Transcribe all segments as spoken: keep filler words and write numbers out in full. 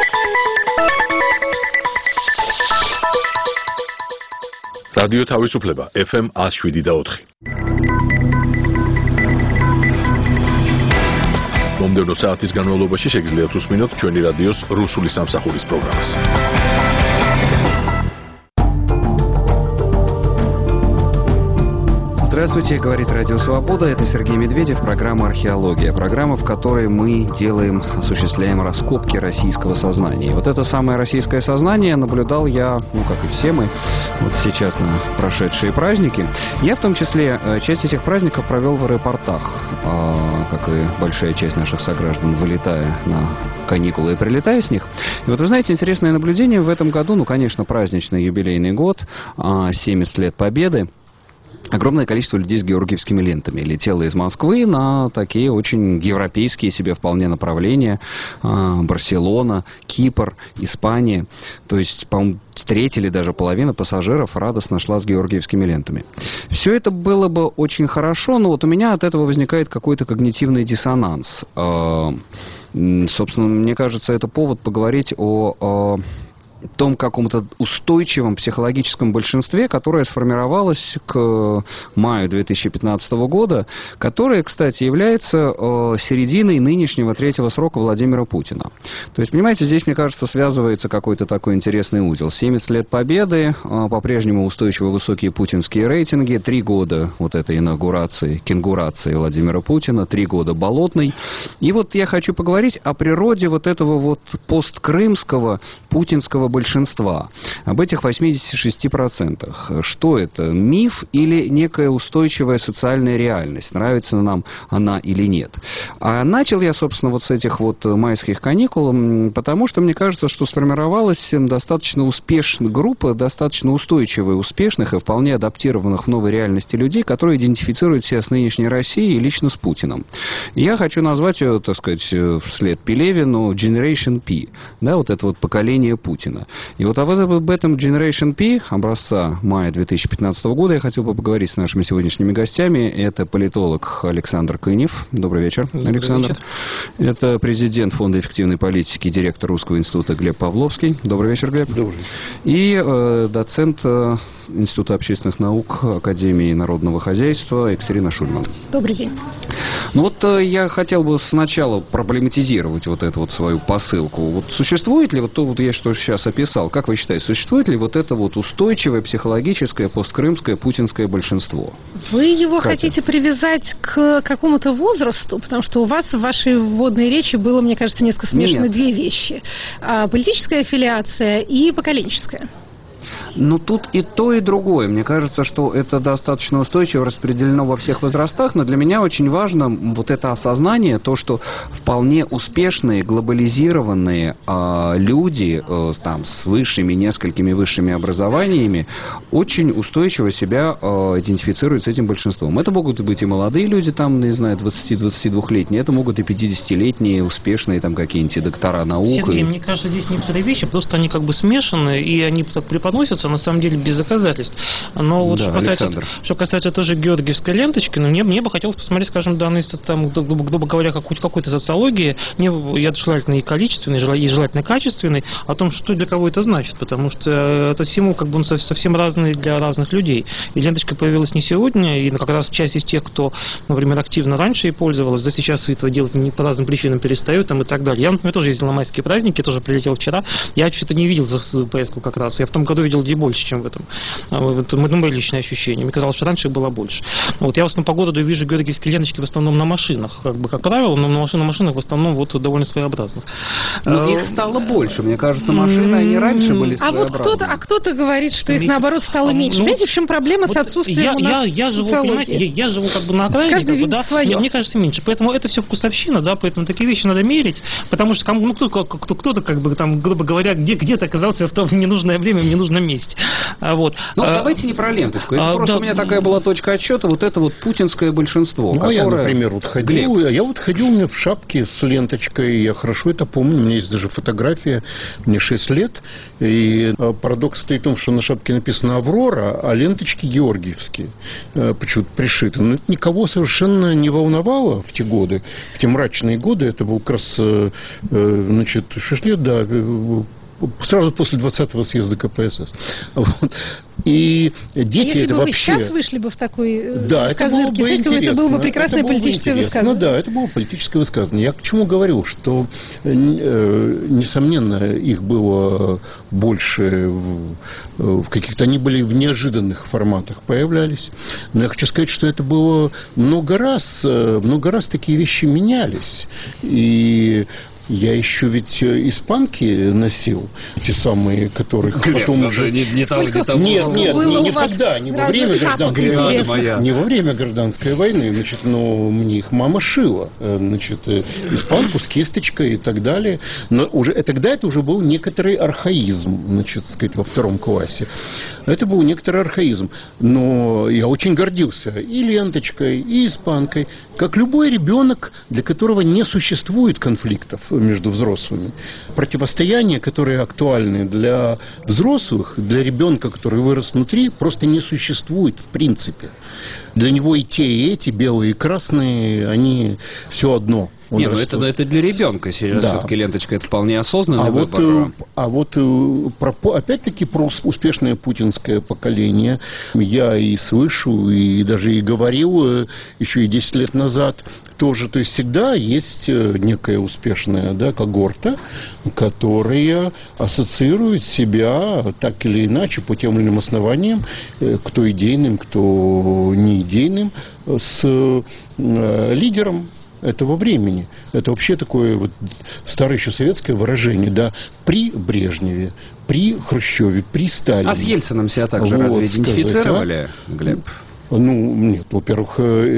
რადიო თავისუფლება ეფ ემ one oh seven და four. მომდევნო საათის განმავლობაში შეგიძლიათ უსმინოთ ჩვენი რადიოს რუსული სამსახურის პროგრამას. Здравствуйте, говорит Радио Свобода. Это Сергей Медведев, программа «Археология». Программа, в которой мы делаем, осуществляем раскопки российского сознания. И вот это самое российское сознание наблюдал я, ну, как и все мы, вот сейчас на прошедшие праздники. Я, в том числе, часть этих праздников провел в аэропортах, как и большая часть наших сограждан, вылетая на каникулы и прилетая с них. И вот, вы знаете, интересное наблюдение в этом году, ну, конечно, праздничный юбилейный год, семьдесят лет Победы. Огромное количество людей с георгиевскими лентами летело из Москвы на такие очень европейские себе вполне направления. Барселона, Кипр, Испания. То есть, по-моему, треть или даже половина пассажиров радостно шла с георгиевскими лентами. Все это было бы очень хорошо, но вот у меня от этого возникает какой-то когнитивный диссонанс. Собственно, мне кажется, это повод поговорить о... том каком-то устойчивом психологическом большинстве, которое сформировалось к маю две тысячи пятнадцатого года, которое, кстати, является э, серединой нынешнего третьего срока Владимира Путина. То есть, понимаете, здесь, мне кажется, связывается какой-то такой интересный узел. семьдесят лет Победы, э, по-прежнему устойчиво высокие путинские рейтинги, три года вот этой инаугурации, кенгурации Владимира Путина, три года Болотной. И вот я хочу поговорить о природе вот этого вот посткрымского путинского большинства, об этих восьмидесяти шести процентах. Что это? Миф или некая устойчивая социальная реальность? Нравится нам она или нет? А начал я, собственно, вот с этих вот майских каникул, потому что мне кажется, что сформировалась достаточно успешная группа, достаточно устойчивая, успешных и вполне адаптированных в новой реальности людей, которые идентифицируют себя с нынешней Россией и лично с Путиным. И я хочу назвать ее, так сказать, вслед Пелевину Generation P, да, вот это вот поколение Путина. И вот об этом Generation P, образца мая две тысячи пятнадцатого года, я хотел бы поговорить с нашими сегодняшними гостями. Это политолог Александр Кынев. Добрый вечер, Добрый Александр. Вечер. Это президент Фонда эффективной политики, директор Русского института Глеб Павловский. Добрый вечер, Глеб. Добрый. И э, доцент э, Института общественных наук Академии народного хозяйства Екатерина Шульман. Добрый день. Ну вот э, я хотел бы сначала проблематизировать вот эту вот свою посылку. Вот существует ли вот то, вот я что сейчас описал, как вы считаете, существует ли вот это вот устойчивое психологическое посткрымское путинское большинство? Вы его Катя. хотите привязать к какому-то возрасту, потому что у вас в вашей вводной речи было, мне кажется, несколько смешаны Нет. две вещи. Политическая аффилиация и поколенческая. Ну, тут и то, и другое. Мне кажется, что это достаточно устойчиво распределено во всех возрастах, но для меня очень важно вот это осознание, то, что вполне успешные, глобализированные э, люди э, там, с высшими, несколькими высшими образованиями очень устойчиво себя э, идентифицируют с этим большинством. Это могут быть и молодые люди, там, не знаю, двадцати-двадцатидвухлетние, это могут и пятидесятилетние, успешные там какие-нибудь доктора наук. Сергей, и... мне кажется, здесь некоторые вещи, просто они как бы смешаны, и они так преподносятся, на самом деле, без доказательств. Но вот да, что, касается, что касается тоже георгиевской ленточки, ну, мне, мне бы хотелось посмотреть, скажем, данные, там, грубо, грубо говоря, какой-то, какой-то социологии, мне, я желательно и количественный, и желательно качественный, о том, что для кого это значит, потому что это символ как бы он совсем разный для разных людей. И ленточка появилась не сегодня, и как раз часть из тех, кто, например, активно раньше ей пользовалась, да сейчас этого делать не по разным причинам перестают там, и так далее. Я, например, тоже ездил на майские праздники, тоже прилетел вчера, я что-то не видел за поездку как раз, я в том году видел где больше, чем в этом. Это мои личные ощущения. Мне казалось, что раньше их было больше. Вот я в основном по городу вижу георгиевские ленточки в основном на машинах, как бы как правило, но на машинах, на машинах в основном вот довольно своеобразных. Но их стало больше. Мне кажется, машины, они раньше были а вот кто-то, а кто-то говорит, что их наоборот стало меньше. Ну, понимаете, в чем проблема вот с отсутствием я, я, я живу, понимаете, я, я живу как бы на окраине, каждый как бы, да, свое. Мне, мне кажется, меньше. Поэтому это все вкусовщина, да, поэтому такие вещи надо мерить, потому что кому, ну, кто, кто, кто-то, как бы там, грубо говоря, где, где-то оказался в том ненужное время, в ненужном месте. есть. Вот. Ну, а, давайте не про ленточку. Это а, просто да, у меня такая была точка отсчета, вот это вот путинское большинство. Ну, которое... я, например, вот ходил, Глеб. я вот ходил у меня в шапке с ленточкой, я хорошо это помню, у меня есть даже фотография, мне шесть лет, и парадокс стоит в том, что на шапке написано «Аврора», а ленточки георгиевские, почему-то пришиты. Но это никого совершенно не волновало в те годы, в те мрачные годы, это был как раз, значит, шесть лет, да, сразу после двадцатого съезда ка пэ эс эс. Вот. И дети Если это бы вы вообще... сейчас вышли бы в такой да, это было бы интересно. Это было бы прекрасное это было политическое бы высказывание. Да, это было политическое высказывание. Я к чему говорю, что, э, несомненно, их было больше в, в каких-то... Они были в неожиданных форматах появлялись. Но я хочу сказать, что это было много раз, много раз такие вещи менялись. И... Я еще ведь испанки носил, те самые, которых Глеб, потом ну, уже... Не, не того, не того. Нет, нет, Было не, у не вас тогда, не во разных время шапок гражданской войны. интересных. Не во время гражданской войны, значит, но мне их мама шила, значит, испанку с кисточкой и так далее. Но уже, и тогда это уже был некоторый архаизм, значит, сказать, во втором классе. Это был некоторый архаизм. Но я очень гордился и ленточкой, и испанкой, как любой ребенок, для которого не существует конфликтов между взрослыми. Противостояния, которые актуальны для взрослых, для ребенка, который вырос внутри, просто не существует в принципе. Для него и те, и эти, белые и красные, они все одно. Он Не, ну это, это для ребенка. Сейчас да. все-таки ленточка это вполне осознанный а выбор. Вот, а вот про, опять-таки про успешное путинское поколение я и слышу, и даже и говорил еще и десять лет назад тоже. То есть всегда есть некая успешная, да, когорта, которая ассоциирует себя так или иначе по тем или иным основаниям, кто идейным, кто не идейным, с э, лидером этого времени. Это вообще такое вот старое еще советское выражение, да, при Брежневе, при Хрущеве, при Сталине. А с Ельциным себя также вот, разве сказать, идентифицировали, а? Глеб? Ну, нет, во-первых,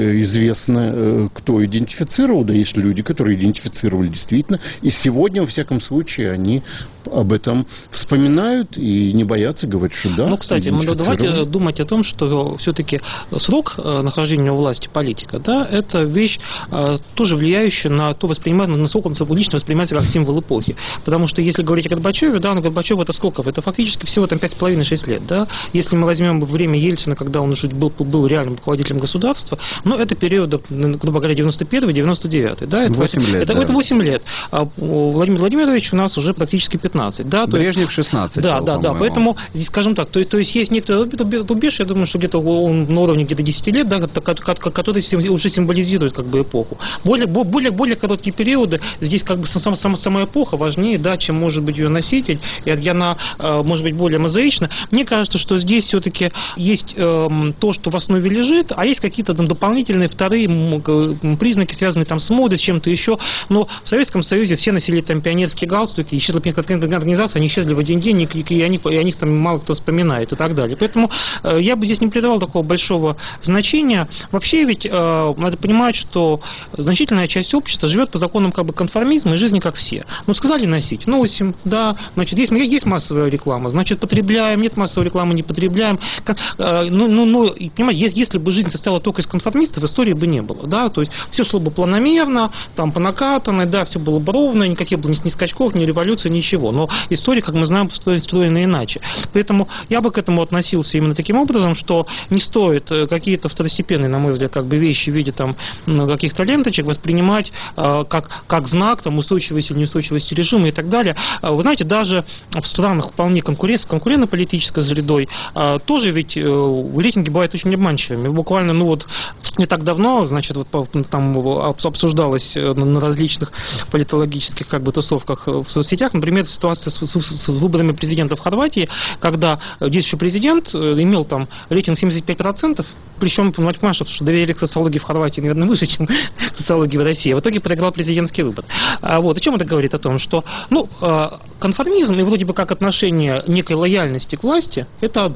известно, кто идентифицировал, да, есть люди, которые идентифицировали действительно, и сегодня, во всяком случае, они об этом вспоминают и не боятся говорить, что да. Ну, кстати, давайте думать о том, что все-таки срок нахождения у власти политика, да, это вещь, тоже влияющая на то воспринимание, насколько он лично воспринимается как символ эпохи. Потому что если говорить о Горбачеве, да, ну, Горбачев это сколько? Это фактически всего там пять с половиной - шесть лет, да. Если мы возьмем время Ельцина, когда он уже был, был реальным руководителем государства, ну, это период, грубо говоря, девяносто первый - девяносто девятый, да, это восемь лет, это, да. это восемь лет. А Владимир Владимирович у нас уже практически пятнадцать, да. Брежнев шестнадцать. Да, был, да, да, поэтому здесь, скажем так, то, то есть есть некоторый рубеж, я думаю, что где-то он на уровне где-то десять лет, да, который уже символизирует как бы эпоху. Более, более, более короткие периоды, здесь как бы сама, сама, сама эпоха важнее, да, чем может быть ее носитель, и она может быть более мозаична. Мне кажется, что здесь все-таки есть э, то, что в основе лежит, а есть какие-то там дополнительные вторые признаки, связанные там с модой, с чем-то еще. Но в Советском Союзе все носили там пионерские галстуки, исчезла пионерская организация, они исчезли в один день, и, и, они, и о них там мало кто вспоминает и так далее. Поэтому э, я бы здесь не придавал такого большого значения. Вообще ведь э, надо понимать, что значительная часть общества живет по законам как бы конформизма и жизни как все. Ну, сказали носить, носим, да, значит, есть, есть массовая реклама, значит, потребляем, нет массовой рекламы, не потребляем. Как, э, ну, ну, ну, понимаете, если бы жизнь состояла только из конформистов, истории бы не было, да, то есть все шло бы планомерно, там, по накатанной, да, все было бы ровно, никаких бы ни скачков, ни революции, ничего. Но история, как мы знаем, устроена иначе. Поэтому я бы к этому относился именно таким образом, что не стоит какие-то второстепенные, на мой взгляд, как бы вещи в виде там каких-то ленточек воспринимать э, как, как знак там, устойчивости или неустойчивости режима и так далее. Вы знаете, даже в странах вполне конкурентно-политической средой э, тоже ведь э, рейтинги бывают очень обманчивыми. Буквально, ну вот, не так давно, значит, вот там обсуждалось на различных политологических как бы тусовках в соцсетях, например, ситуация с, с, с выборами президента в Хорватии, когда действующий президент имел там рейтинг семьдесят пять процентов, причем, понимаете, что доверие к социологии в Хорватии, наверное, выше, чем к социологии в России. В итоге проиграл президентский выбор. А вот, о чем это говорит? О том, что, ну, конформизм и вроде бы как отношение некой лояльности к власти, это одно.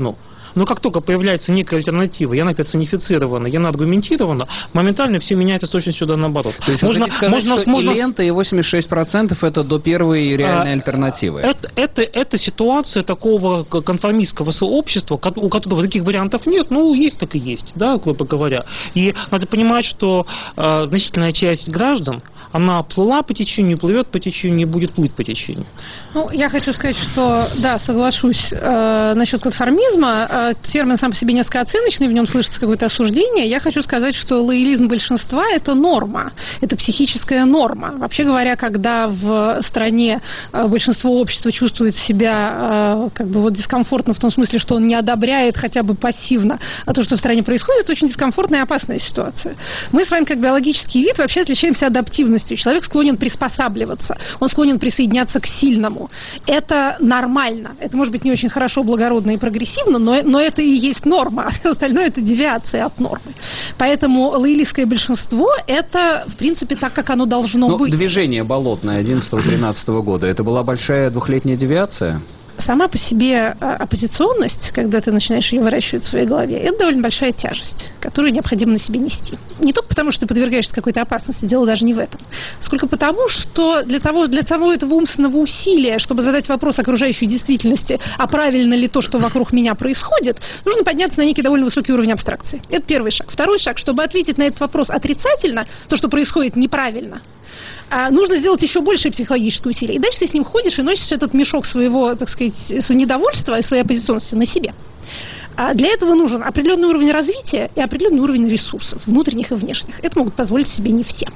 Но как только появляется некая альтернатива, и она персонифицирована, и она аргументирована, моментально все меняется с точностью да наоборот. То есть можно, вы хотите сказать, можно, что можно... и лента, и восемьдесят шесть процентов это до первой реальной а, альтернативы? Это, это, это ситуация такого конформистского сообщества, у которого таких вариантов нет, ну, есть так и есть, да, грубо говоря. И надо понимать, что э, значительная часть граждан, она плыла по течению, плывет по течению и будет плыть по течению. Ну, я хочу сказать, что, да, соглашусь э, насчет конформизма. Э, термин сам по себе несколько оценочный, в нем слышится какое-то осуждение. Я хочу сказать, что лоялизм большинства – это норма, это психическая норма. Вообще говоря, когда в стране э, большинство общества чувствует себя э, как бы вот дискомфортно в том смысле, что он не одобряет хотя бы пассивно то, что в стране происходит, это очень дискомфортная и опасная ситуация. Мы с вами, как биологический вид, вообще отличаемся адаптивностью. Человек склонен приспосабливаться, он склонен присоединяться к сильному. Это нормально. Это может быть не очень хорошо, благородно и прогрессивно, но, но это и есть норма, а все остальное это девиация от нормы. Поэтому лоялистское большинство это, в принципе, так, как оно должно но быть. Движение болотное одиннадцатого-тринадцатого года, это была большая двухлетняя девиация? Сама по себе оппозиционность, когда ты начинаешь ее выращивать в своей голове, это довольно большая тяжесть, которую необходимо на себе нести. Не только потому, что ты подвергаешься какой-то опасности, дело даже не в этом, сколько потому, что для того, для самого этого умственного усилия, чтобы задать вопрос окружающей действительности, а правильно ли то, что вокруг меня происходит, нужно подняться на некий довольно высокий уровень абстракции. Это первый шаг. Второй шаг, чтобы ответить на этот вопрос отрицательно, то, что происходит неправильно, нужно сделать еще большее психологическое усилие. И дальше ты с ним ходишь и носишь этот мешок своего, так сказать, своего недовольства и своей оппозиционности на себе. А для этого нужен определенный уровень развития и определенный уровень ресурсов, внутренних и внешних. Это могут позволить себе не все.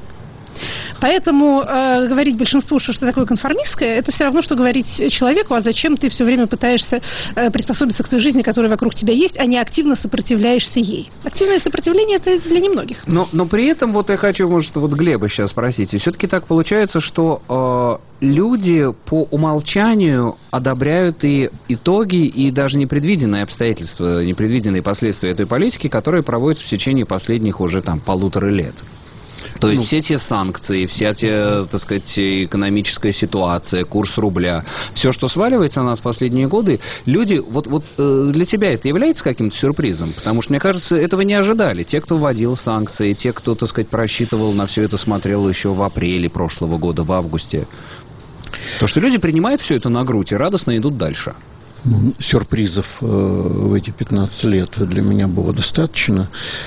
Поэтому э, говорить большинству, что что такое конформистское, это все равно, что говорить человеку, а зачем ты все время пытаешься э, приспособиться к той жизни, которая вокруг тебя есть, а не активно сопротивляешься ей. Активное сопротивление – это для немногих. Но, но при этом, вот я хочу, может, вот Глеба сейчас спросить, и все-таки так получается, что э, люди по умолчанию одобряют и итоги, и даже непредвиденные обстоятельства, непредвиденные последствия этой политики, которые проводятся в течение последних уже там полутора лет. То есть ну, все те санкции, вся те, так сказать, экономическая ситуация, курс рубля, все, что сваливается на нас в последние годы, люди, вот, вот для тебя это является каким-то сюрпризом? Потому что, мне кажется, этого не ожидали. Те, кто вводил санкции, те, кто, так сказать, просчитывал, на все это смотрел еще в апреле прошлого года, в августе. То, что люди принимают все это на грудь и радостно идут дальше. Сюрпризов э, в эти пятнадцать лет для меня было достаточно.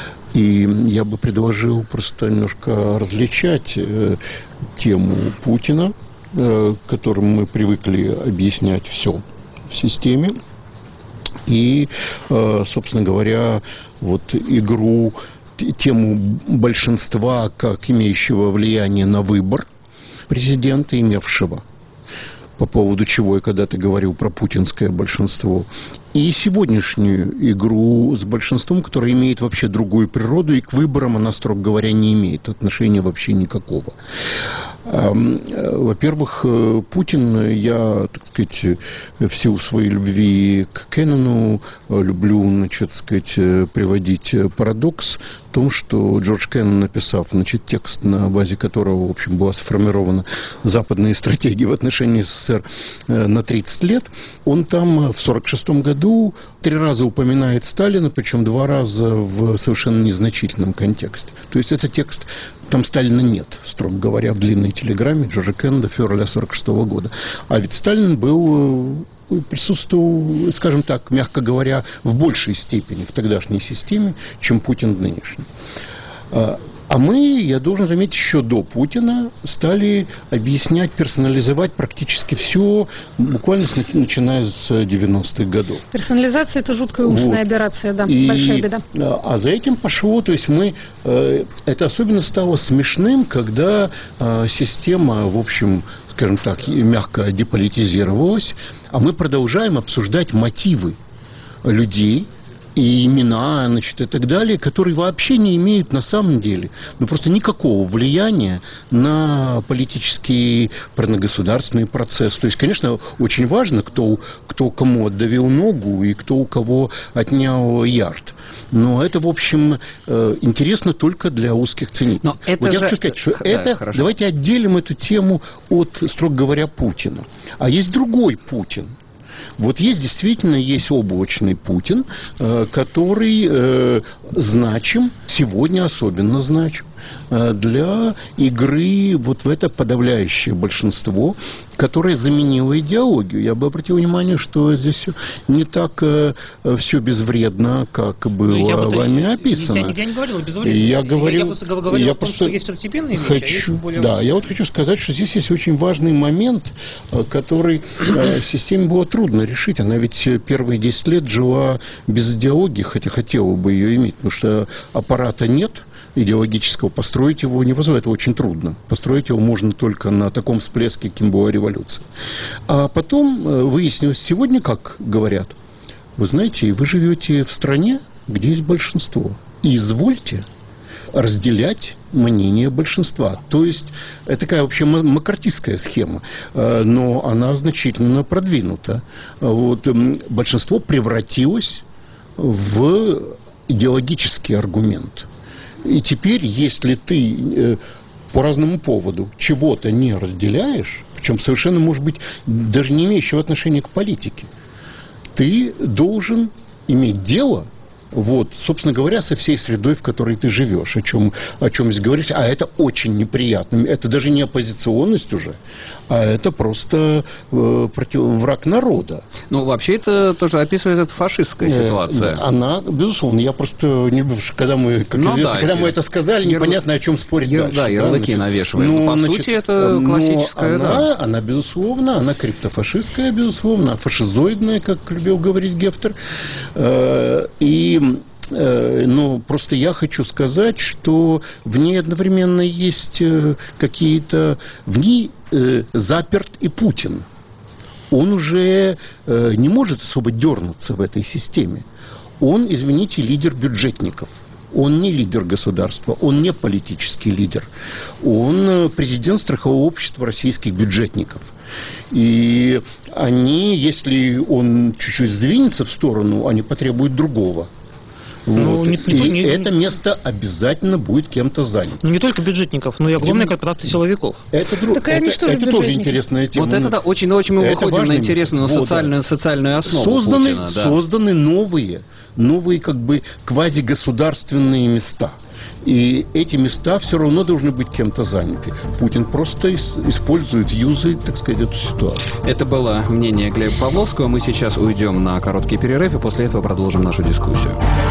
И я бы предложил просто немножко различать э, тему Путина, э, которым мы привыкли объяснять все в системе, и, э, собственно говоря, вот игру, тему большинства как имеющего влияние на выбор президента, имевшего, по поводу чего я когда-то говорил про путинское большинство, и сегодняшнюю игру с большинством, которое имеет вообще другую природу, и к выборам она, строго говоря, не имеет отношения вообще никакого. Во-первых, Путин, я, так сказать, в силу своей любви к Кеннону люблю, значит, сказать, приводить парадокс в том, что Джордж Кеннон, написав, значит, текст, на базе которого, в общем, была сформирована западная стратегия в отношении СССР на тридцать лет, он там в сорок шестом году три раза упоминает Сталина, причем два раза в совершенно незначительном контексте. То есть это текст, там Сталина нет, строго говоря, в длинной телеграмме Джорджа Кеннона февраля сорок шестого года. А ведь Сталин был, присутствовал, скажем так, мягко говоря, в большей степени в тогдашней системе, чем Путин нынешний. А мы, я должен заметить, еще до Путина стали объяснять, персонализовать практически все, буквально с, начиная с девяностых годов. Персонализация – это жуткая умственная вот. операция, да, и, большая беда. А за этим пошло, то есть мы, это особенно стало смешным, когда система, в общем, скажем так, мягко деполитизировалась, а мы продолжаем обсуждать мотивы людей, и имена, значит, и так далее, которые вообще не имеют на самом деле, ну, просто никакого влияния на политический, государственный процесс. То есть, конечно, очень важно, кто, кто кому отдавил ногу и кто у кого отнял ярд. Но это, в общем, интересно только для узких ценителей. Но это вот же... я хочу сказать, что да, это... Хорошо. Давайте отделим эту тему от, строго говоря, Путина. А есть другой Путин, Вот есть действительно есть облачный Путин, который значим, сегодня особенно значим, для игры вот в это подавляющее большинство, которое заменило идеологию. Я бы обратил внимание, что здесь не так э, все безвредно, как было я бы, вами описано. Я, я, я не говорил о безвредности. Я, говорил, я, я говорил я о том, просто что есть второстепенные вещи, хочу, а есть более да, важные. я вот хочу сказать, что здесь есть очень важный момент, который э, системе было трудно решить. Она ведь первые десять лет жила без идеологии, хотя хотела бы ее иметь, потому что аппарата нет идеологического, построить его невозможно, это очень трудно. Построить его можно только на таком всплеске, каким была революция. А потом выяснилось сегодня, как говорят, вы знаете, вы живете в стране, где есть большинство, и извольте разделять мнение большинства. То есть, это такая вообще маккартистская схема, но она значительно продвинута. Вот, большинство превратилось в идеологический аргумент. И теперь, если ты э, по разному поводу чего-то не разделяешь, причем совершенно, может быть, даже не имеющего отношения к политике, ты должен иметь дело, вот, собственно говоря, со всей средой, в которой ты живешь, о чем, о чем здесь говорить. А это очень неприятно. Это даже не оппозиционность уже, а это просто э, против, враг народа. Ну, вообще, это тоже описывает это фашистская ситуация. Э, она, безусловно, я просто, не, когда мы, как ну, известно, да, когда мы это сказали, яр... непонятно, о чем спорить яр... дальше. Да, ярлыки да, навешиваем. Ну, но, по значит, сути, это классическая, она, да. Она, безусловно, она криптофашистская, безусловно, фашизоидная, как любил говорить Гефтер. Э, и но просто я хочу сказать, что в ней одновременно есть какие-то... В ней э, заперт и Путин. Он уже э, не может особо дернуться в этой системе. Он, извините, лидер бюджетников. Он не лидер государства, он не политический лидер. Он президент страхового общества российских бюджетников. И они, если он чуть-чуть сдвинется в сторону, они потребуют другого. Ну, вот. не, не, и не, это место обязательно будет кем-то занято. Ну, не только бюджетников, но и огромное количество силовиков. Это, друг, это, это, это тоже интересная тема. Вот это да, очень-очень мы выходим на интересную, на социальную, вот, социальную основу созданы, Путина, да. Созданы новые, новые как бы квазигосударственные места. И эти места все равно должны быть кем-то заняты. Путин просто использует, юзает, так сказать, эту ситуацию. Это было мнение Глеба Павловского. Мы сейчас уйдем на короткий перерыв и после этого продолжим нашу дискуссию.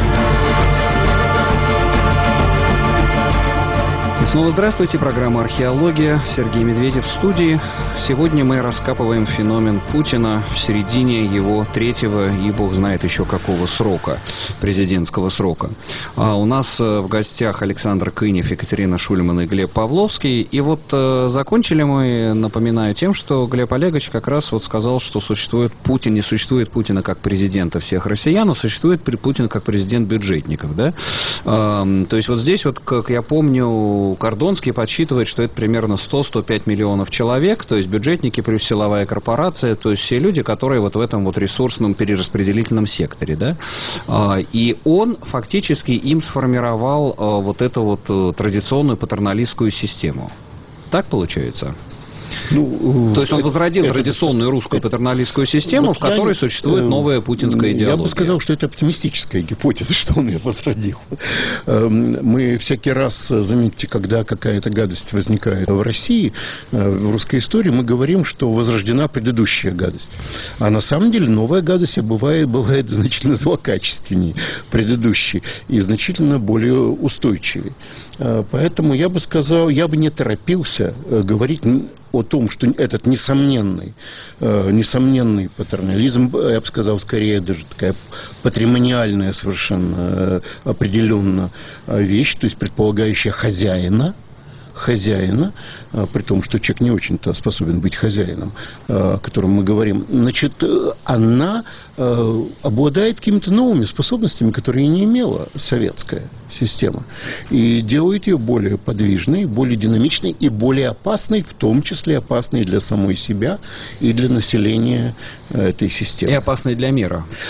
И снова здравствуйте, программа «Археология», Сергей Медведев в студии. Сегодня мы раскапываем феномен Путина в середине его третьего и бог знает еще какого срока, президентского срока. А у нас в гостях Александр Кынев, Екатерина Шульман и Глеб Павловский. И вот э, закончили мы, напоминаю, тем, что Глеб Олегович как раз вот сказал, что существует Путин, не существует Путина как президента всех россиян, но существует Путин как президент бюджетников, да? Э, то есть вот здесь вот, как я помню, Кордонский подсчитывает, что это примерно сто - сто пять миллионов человек, то есть бюджетники плюс силовая корпорация, то есть все люди, которые вот в этом вот ресурсном перераспределительном секторе, да, и он фактически им сформировал вот эту вот традиционную патерналистскую систему. Так получается? Ну, то есть он возродил это, традиционную русскую это, патерналистскую систему, вот в которой я, существует новая путинская идеология. Я бы сказал, что это оптимистическая гипотеза, что он ее возродил. Мы всякий раз, заметьте, когда какая-то гадость возникает в России, в русской истории, мы говорим, что возрождена предыдущая гадость. А на самом деле новая гадость бывает, бывает значительно злокачественнее предыдущей и значительно более устойчивее. Поэтому я бы сказал, я бы не торопился говорить о том, что этот несомненный, э, несомненный патернализм, я бы сказал, скорее даже такая патримониальная совершенно э, определенно вещь, то есть предполагающая хозяина, хозяина, а, при том, что человек не очень-то способен быть хозяином, а, о котором мы говорим, значит, она а, обладает какими-то новыми способностями, которые не имела советская система, и делает ее более подвижной, более динамичной и более опасной, в том числе опасной для самой себя и для населения этой системы. И опасной для мира.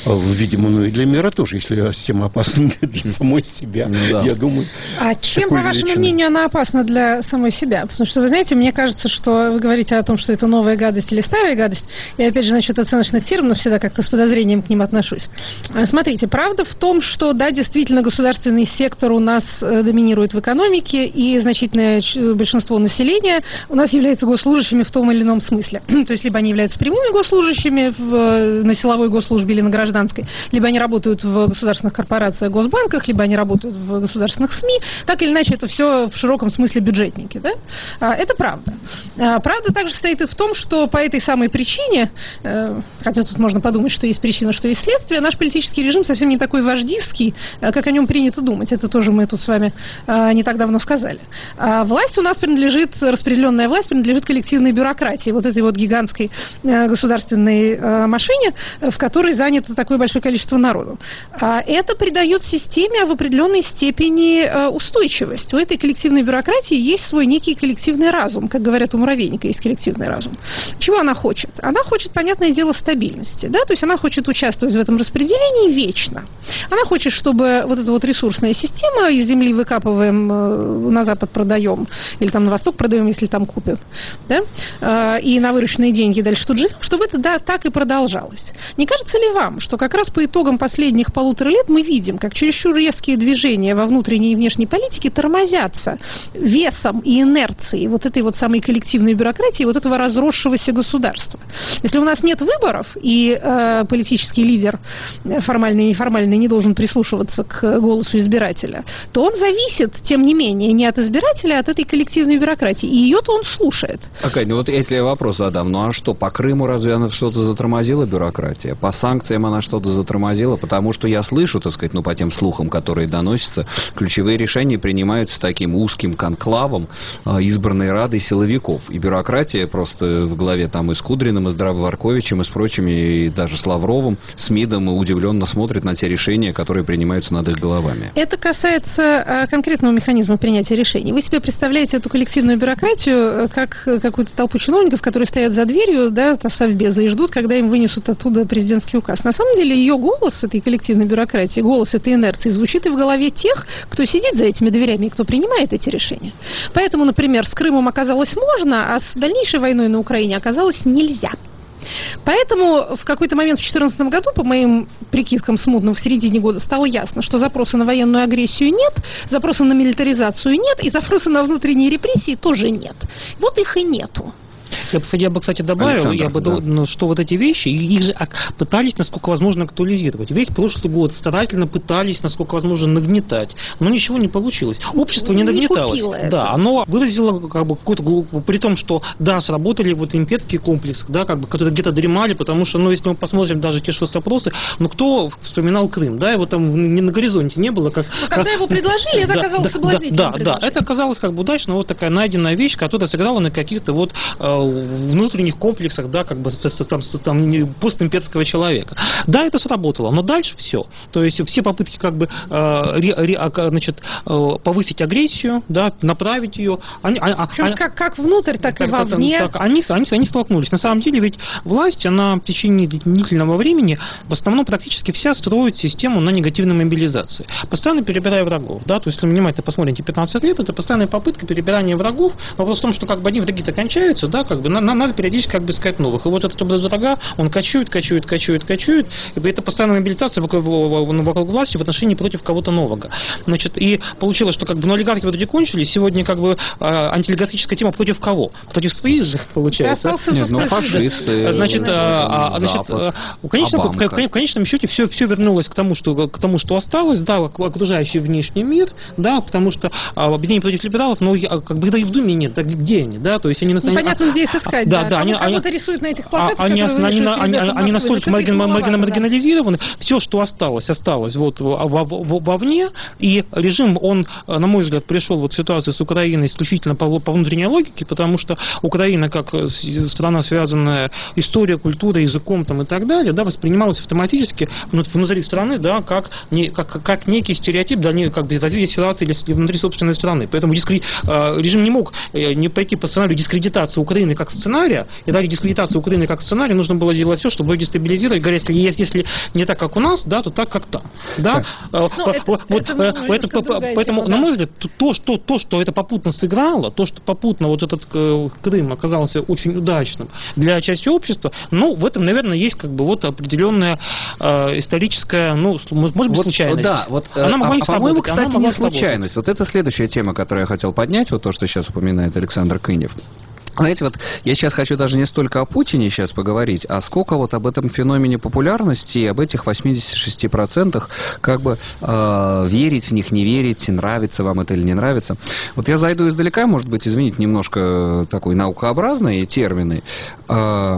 Видимо, ну и для мира тоже, если система опасна для самой себя, ну, да. Я думаю. А чем, по вашему величины. мнению, она опасна для самой себя? Потому что, вы знаете, мне кажется, что вы говорите о том, что это новая гадость или старая гадость. Я, опять же, насчет оценочных терминов всегда как-то с подозрением к ним отношусь. Смотрите, правда в том, что, да, действительно, государственный сектор у нас доминирует в экономике, и значительное большинство населения у нас является госслужащими в том или ином смысле. То есть, либо они являются прямыми госслужащими в, на силовой госслужбе или на гражданской, либо они работают в государственных корпорациях, госбанках, либо они работают в государственных СМИ. Так или иначе, это все в широком смысле бюджетники. Да? Это правда. Правда также состоит и в том, что по этой самой причине, хотя тут можно подумать, что есть причина, что есть следствие, наш политический режим совсем не такой вождистский, как о нем принято думать. Это тоже мы тут с вами не так давно сказали. Власть у нас принадлежит, распределенная власть принадлежит коллективной бюрократии, вот этой вот гигантской государственной машине, в которой занято такое большое количество народу. Это придает системе в определенной степени устойчивость. У этой коллективной бюрократии есть свой некий коллективный разум, как говорят, у муравейника есть коллективный разум. Чего она хочет? Она хочет, понятное дело, стабильности, да, то есть она хочет участвовать в этом распределении вечно. Она хочет, чтобы вот эта вот ресурсная система, из земли выкапываем, на запад продаем, или там на восток продаем, если там купим, да, и на вырученные деньги дальше тут живем, чтобы это, да, так и продолжалось. Не кажется ли вам, что как раз по итогам последних полутора лет мы видим, как чересчур резкие движения во внутренней и внешней политике тормозятся весом и инерцией вот этой вот самой коллективной бюрократии, вот этого разросшегося государства? Если у нас нет выборов, и э, политический лидер, формальный и неформальный, не должен прислушиваться к голосу избирателя, то он зависит, тем не менее, не от избирателя, а от этой коллективной бюрократии. И ее-то он слушает. Акань, ну вот если я вопрос задам, ну а что, по Крыму разве она что-то затормозила, бюрократия? По санкциям она что-то затормозила? Потому что я слышу, так сказать, ну по тем слухам, которые доносятся, ключевые решения принимаются таким узким конклавом э, избранной Радой силовиков. И бюрократия просто в главе там и с Кудриным, и с Здравоворковичем, и с прочими, и даже с Лавровым, с МИДом, и удивленно смотрит на те решения, которые принимаются над их головами. Это касается э, конкретного механизма принятия решений. Вы себе представляете эту коллективную бюрократию как какую-то толпу чиновников, которые стоят за дверью, да, совбеза, и ждут, когда им вынесут оттуда президентский указ. На самом деле ее голос этой коллективной бюрократии, голос этой инерции звучит и в голове тех, кто сидит за этими дверями и кто принимает эти решения. Поэтому, например, с Крымом оказалось можно, а с дальнейшей войной на Украине оказалось нельзя. Поэтому в какой-то момент в две тысячи четырнадцатом году, по моим прикидкам смутным, в середине года стало ясно, что запроса на военную агрессию нет, запроса на милитаризацию нет, и запроса на внутренние репрессии тоже нет. Вот их и нету. Я бы, я бы, кстати, добавил, Александр, я бы, да. ну, что вот эти вещи, их же пытались, насколько возможно, актуализировать. Весь прошлый год старательно пытались, насколько возможно, нагнетать, но ничего не получилось. Общество не, не нагнеталось. Да, оно выразило как бы какую-то, при том, что, да, сработали вот имперский комплекс, да, как бы, которые где-то дремали, потому что, ну, если мы посмотрим даже те соцопросы, ну, кто вспоминал Крым, да, его там не на горизонте не было. Как, но когда как, его предложили, это да, оказалось да, соблазнительным. Да, да, да, это оказалось как бы удачно, вот такая найденная вещь, которая сыграла на каких-то вот внутренних комплексах, да, как бы там, там, постимперского человека. Да, это сработало, но дальше все. То есть все попытки как бы э, ре, ре, значит, э, повысить агрессию, да, направить ее, они, Причем они, как, как внутрь, так и вовне. Так, они, они, они столкнулись. На самом деле ведь власть, она в течение длительного времени в основном практически вся строит систему на негативной мобилизации. Постоянно перебирая врагов. Да? То есть, если внимательно посмотрите пятнадцать лет, это постоянная попытка перебирания врагов. Вопрос в том, что как бы одни враги-то кончаются, да, как бы на, на, надо периодически как бы искать новых. И вот этот образ врага, он кочует, кочует, кочует, кочует. И это постоянная мобилизация вокруг, вокруг власти в отношении против кого-то нового. Значит, и получилось, что как бы ну, олигархи в итоге кончились, сегодня как бы антиолигархическая тема против кого? Против своих же, получается. Нет, ну фашисты, значит, а, значит, Запад, конечно, в, в конечном счете все, все вернулось к тому, что, к тому, что осталось, да, окружающий внешний мир, да, потому что а, объединение против либералов, ну, как бы да и в Думе нет, так где они, да, то есть они... Непонятно, где их искать, да. Да, да, они, кого-то рисуют на этих плакатах, они, которые они, они, они, они настолько маргин, маргин, маргинализированы, да. Все, что осталось, осталось вот вовне, и режим, он, на мой взгляд, пришел вот в ситуацию с Украиной исключительно по, по внутренней логике, потому что Украина, как страна, связанная историей, культурой, языком там, и так далее, да, воспринималась автоматически внутри страны, да, как, не, как, как некий стереотип, да, не, как бы развитие ситуации внутри собственной страны. Поэтому дискри... режим не мог не пойти по сценарию дискредитации Украины как как сценария, и ради дискредитации Украины как сценария нужно было делать все, чтобы ее дестабилизировать, говоря, если не так, как у нас, да, то так, как там. Да? Ну, это, вот, это, это, это поэтому, тема, на да. мой взгляд, то что, то, что это попутно сыграло, то, что попутно вот этот э, Крым оказался очень удачным для части общества, ну, в этом, наверное, есть как бы вот определенная э, историческая, ну, может быть, вот, случайность. Да, вот, она могла а, не а, по-моему, сработать, кстати, не случайность. Вот это следующая тема, которую я хотел поднять, вот то, что сейчас упоминает Александр Кынев. Знаете, вот я сейчас хочу даже не столько о Путине сейчас поговорить, а сколько вот об этом феномене популярности и об этих восьмидесяти шести процентах, как бы э, верить в них, не верить, нравится вам это или не нравится. Вот я зайду издалека, может быть, извините, немножко такой наукообразные термины. Э,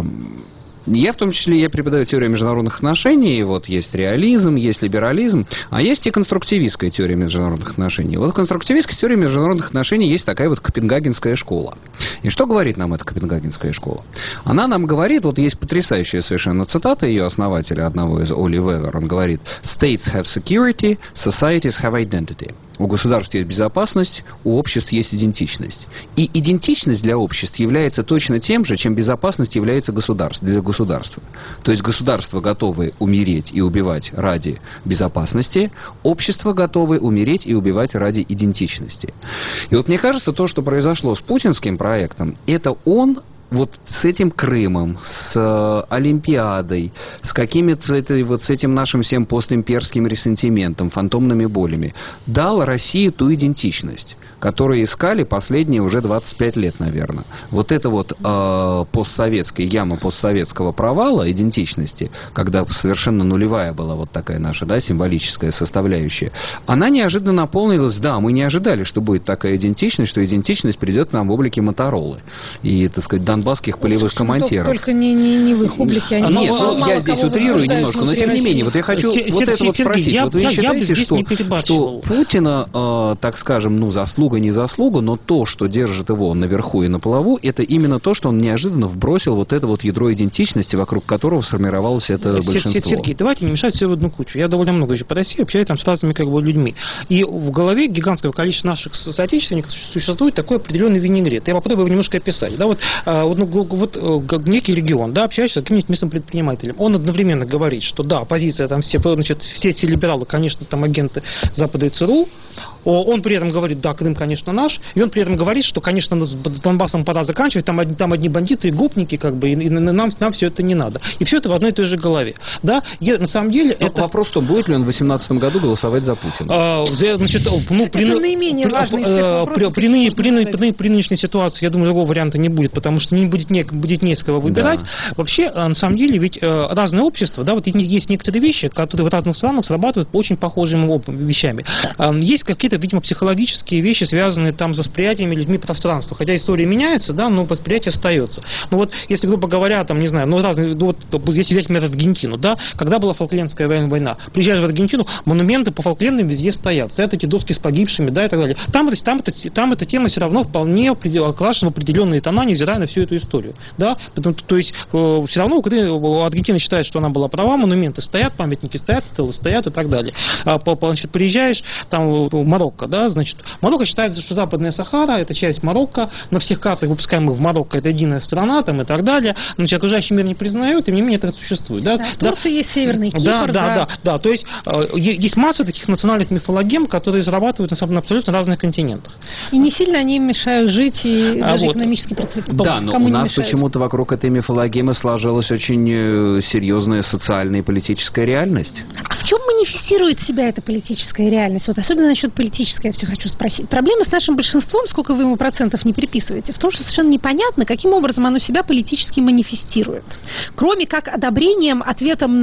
Я в том числе, я преподаю теорию международных отношений, вот есть реализм, есть либерализм, а есть и конструктивистская теория международных отношений. Вот в конструктивистской теории международных отношений есть такая вот Копенгагенская школа. И что говорит нам эта Копенгагенская школа? Она нам говорит, вот есть потрясающая совершенно цитата ее основателя, одного из Оли Вевер, он говорит: «States have security, societies have identity». У государств есть безопасность, у обществ есть идентичность. И идентичность для обществ является точно тем же, чем безопасность является государств, для государства. То есть государства готовы умереть и убивать ради безопасности, общества готовы умереть и убивать ради идентичности. И вот мне кажется, то, что произошло с путинским проектом, это он вот с этим Крымом, с э, Олимпиадой, с какими-то этой, вот с этим нашим всем постимперским ресентиментом, фантомными болями, дал России ту идентичность, которую искали последние уже двадцать пять лет, наверное. Вот эта вот э, постсоветская яма постсоветского провала идентичности, когда совершенно нулевая была вот такая наша, да, символическая составляющая, она неожиданно наполнилась, да, мы не ожидали, что будет такая идентичность, что идентичность придет к нам в облике Моторолы и, так сказать, донбасских полевых командиров. Только не, не, не в их облике. Они Нет, мало, ну, мало я здесь утрирую немножко, но тем не менее, вот я хочу Сергей, вот это вот Сергей, спросить. Я, вот вы я, считаете, я что, что Путина, э, так скажем, ну, заслуга, не заслуга, но то, что держит его наверху и на плаву, это именно то, что он неожиданно вбросил вот это вот ядро идентичности, вокруг которого сформировалось это большинство. Сергей, давайте не мешать все в одну кучу. Я довольно много еще по России общаюсь там с разными как бы людьми. И в голове гигантского количества наших соотечественников существует такой определенный винегрет. Я попробую его немножко описать. Да, вот, вот, ну, вот некий регион, да, общаешься с каким-нибудь местным предпринимателем. Он одновременно говорит, что да, оппозиция, там все, значит, все эти либералы, конечно, там агенты Запада и ЦРУ. Он при этом говорит, да, Крым, конечно, наш. И он при этом говорит, что, конечно, с Донбассом пора заканчивать, там, там одни бандиты и гопники, как бы, и, и нам, нам все это не надо. И все это в одной и той же голове. Да, и, на самом деле... Но это... Вопрос, что будет ли он в две тысячи восемнадцатом году голосовать за Путина? А, значит, ну, при, это наименее важный из всех вопросов, при, при, при, при, при, при нынешней ситуации, я думаю, другого варианта не будет, потому что не будет, не, будет не с кого выбирать. Да. Вообще, на самом деле, ведь разные общества, да, вот есть некоторые вещи, которые в разных странах срабатывают по очень похожим вещами. Есть какие-то, видимо, психологические вещи, связанные там с восприятиями людьми пространства. Хотя история меняется, да, но восприятие остается. Ну вот, если, грубо говоря, там, не знаю, ну разные, ну, вот, если взять, например, Аргентину, да, когда была Фолклендская война, приезжаешь в Аргентину, монументы по Фолклендам везде стоят, стоят эти доски с погибшими, да, и так далее. Там, там, это, там эта тема все равно вполне окрашена в определенные тона, невзирая на всю эту историю, да, потому, то есть э, все равно Аргентина считает, что она была права, монументы стоят, памятники стоят, стелы стоят и так далее. А, по, значит, приезжаешь там в Марокко, да, значит, Марокко считается, что Западная Сахара – это часть Марокко, на всех картах, выпускаемых в Марокко, это единая страна там, и так далее. Значит, окружающий мир не признает, тем не менее это существует. Да, да, да, Турция есть Северный Кипр. Да, да, да. да, да. То есть э, есть масса таких национальных мифологем, которые зарабатывают на, на абсолютно разных континентах. И не сильно они им мешают жить и а даже вот. экономически процветать. Да, но Кому у нас мешают? почему-то вокруг этой мифологемы сложилась очень э, серьезная социальная и политическая реальность. А в чем манифестирует себя эта политическая реальность? Вот особенно насчет политической я все хочу спросить. Проблема с нашим большинством, сколько вы ему процентов не приписываете, в том, что совершенно непонятно, каким образом оно себя политически манифестирует. Кроме как одобрением, ответом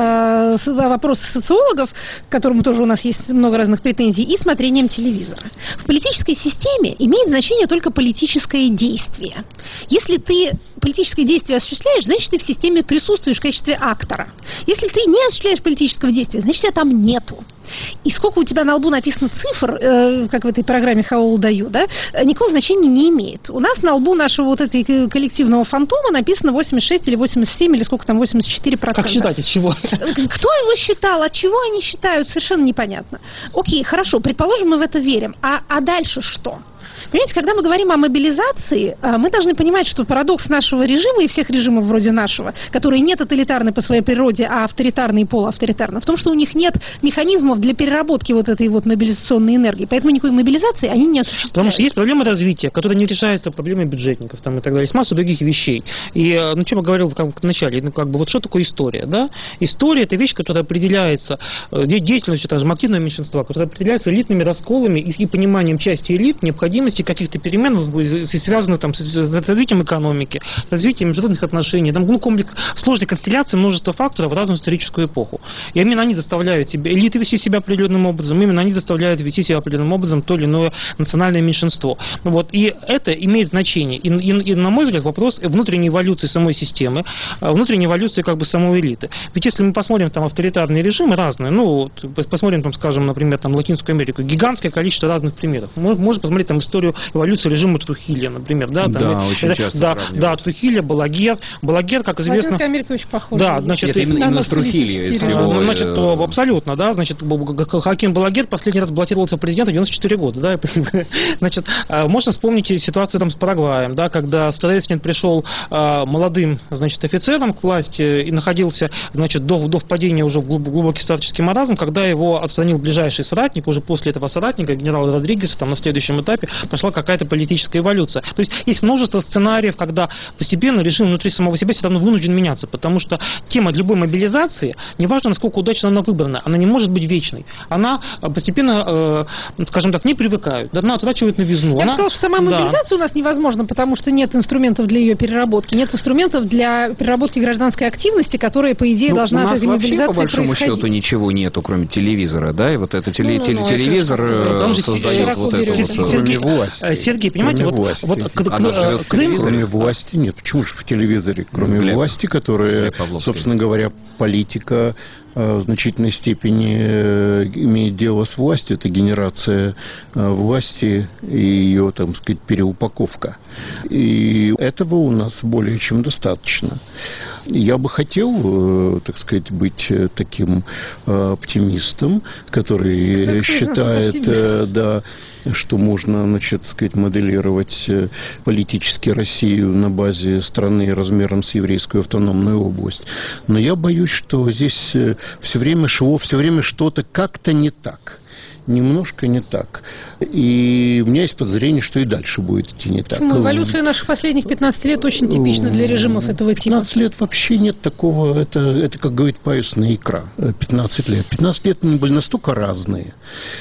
на э, вопросы социологов, к которым тоже у нас есть много разных претензий, и смотрением телевизора. В политической системе имеет значение только политическое действие. Если ты политическое действие осуществляешь, значит, ты в системе присутствуешь в качестве актора. Если ты не осуществляешь политического действия, значит, тебя там нету. И сколько у тебя на лбу написано цифр, э, как в этой программе «Хаол даю», да, никакого значения не имеет. У нас на лбу нашего вот этой коллективного фантома написано восемьдесят шесть или восемьдесят семь, или сколько там, восемьдесят четыре процента. Как считать, от чего? Кто его считал, от чего они считают, совершенно непонятно. Окей, хорошо, предположим, мы в это верим. А, а дальше что? Понимаете, когда мы говорим о мобилизации, мы должны понимать, что парадокс нашего режима и всех режимов вроде нашего, которые не тоталитарны по своей природе, а авторитарны и полуавторитарны, в том, что у них нет механизмов для переработки вот этой вот мобилизационной энергии. Поэтому никакой мобилизации они не осуществляют. Потому что есть проблемы развития, которые не решаются проблемой бюджетников там, и так далее, с массой других вещей. И, ну, чем я говорил в начале, ну, как бы, вот что такое история, да? История – это вещь, которая определяется деятельностью там, активного меньшинства, которая определяется элитными расколами и, и пониманием части элит, необходимости каких-то перемен, связанных там, с, с развитием экономики, с развитием международных отношений, там, ну, комплекс сложной констелляции множества факторов в разную историческую эпоху. И именно они заставляют себя, элиты вести себя определенным образом, именно они заставляют вести себя определенным образом то или иное национальное меньшинство. Ну, вот, и это имеет значение. И, и, и, на мой взгляд, вопрос внутренней эволюции самой системы, внутренней эволюции как бы самой элиты. Ведь если мы посмотрим там авторитарные режимы разные, ну, посмотрим там, скажем, например, там Латинскую Америку, гигантское количество разных примеров. Мы можем посмотреть там историю эволюции режима Трухилья, например, да, там, да, и, очень это, часто да, сравнивают. да, Трухилья, Балагер, Балагер, как известно. Латинская Америка очень похожа. Да, значит, это именно, именно с Трухильей всего. Ну, значит, абсолютно, да, значит, Хоакин Балагер последний раз баллотировался в президента в девяносто четыре года, да, значит, можно вспомнить ситуацию там с Парагваем, да, когда Стресник пришел молодым, значит, офицером к власти и находился, значит, до, до впадения уже в глубокий старческий маразм, когда его отстранил ближайший соратник, уже после этого соратника, генерал Родригес, там на следующем этапе пошла какая-то политическая эволюция. То есть есть множество сценариев, когда постепенно режим внутри самого себя все равно вынужден меняться, потому что тема любой мобилизации, неважно, насколько удачно она выбрана, она не может быть вечной. Она постепенно, э, скажем так, не привыкают, она отращивает новизну. Я она... бы сказала, что сама мобилизация да. у нас невозможна, потому что нет инструментов для ее переработки, нет инструментов для переработки гражданской активности, которая, по идее, ну, должна от этой мобилизации по большому происходить. счету ничего нету, кроме телевизора, да, и вот это теле, ну, теле, ну, телевизор это создает вот это вот... Сергей, власти. Сергей, понимаете, кроме вот, власти. вот Она живет в Крым... Кроме власти нет. Почему же в телевизоре? Кроме Глеб. власти, которая, собственно говоря, политика в значительной степени имеет дело с властью, это генерация власти и ее, так сказать, переупаковка. И этого у нас более чем достаточно. Я бы хотел, так сказать, быть таким оптимистом, который Кто считает, да, что можно, значит, сказать, моделировать политически Россию на базе страны размером с еврейскую автономную область. Но я боюсь, что здесь все время шло, все время что-то как-то не так. Немножко не так. И у меня есть подозрение, что и дальше будет идти не так. Почему? Эволюция наших последних пятнадцати лет очень типична для режимов этого типа. пятнадцать лет вообще нет такого, это, это как говорит паюсная икра, пятнадцать лет. пятнадцать лет они были настолько разные,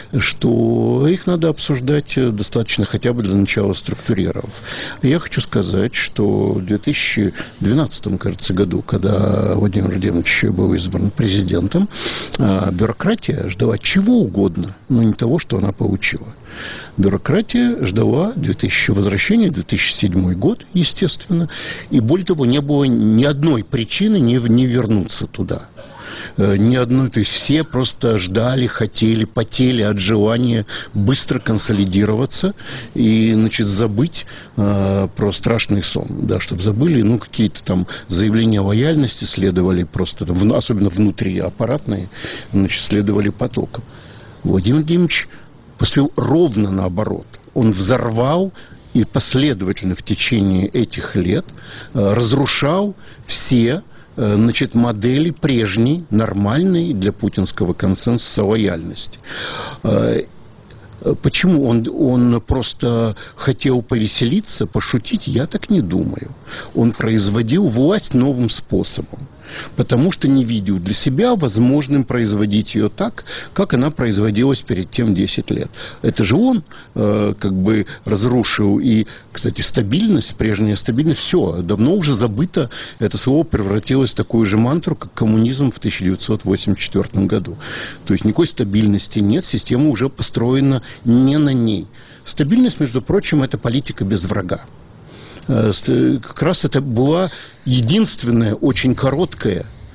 что их надо обсуждать достаточно хотя бы для начала структурировав. Я хочу сказать, что в две тысячи двенадцатом, кажется, году, когда Владимир Владимирович был избран президентом, бюрократия ждала чего угодно, но не того, что она получила. Бюрократия ждала две тысячи возвращения, две тысячи седьмой год, естественно, и более того, не было ни одной причины не, не вернуться туда. Ни одной, то есть все просто ждали, хотели, потели от желания быстро консолидироваться и, значит, забыть э, про страшный сон, да, чтобы забыли, ну, какие-то там заявления лояльности следовали просто, в, особенно внутри аппаратные, значит, следовали потоком. Владимир Владимирович поступил ровно наоборот. Он взорвал и последовательно в течение этих лет э, разрушал все э, значит, модели прежней, нормальной для путинского консенсуса лояльности. Э, Почему? Он, он просто хотел повеселиться, пошутить? Я так не думаю. Он производил власть новым способом, потому что не видел для себя возможным производить ее так, как она производилась перед тем десять лет. Это же он э, как бы разрушил и, кстати, стабильность, прежняя стабильность, все, давно уже забыто, это слово превратилось в такую же мантру, как коммунизм в тысяча девятьсот восемьдесят четвёртом году. То есть никакой стабильности нет, система уже построена не на ней. Стабильность, между прочим, это политика без врага. Как раз это была единственная, очень короткая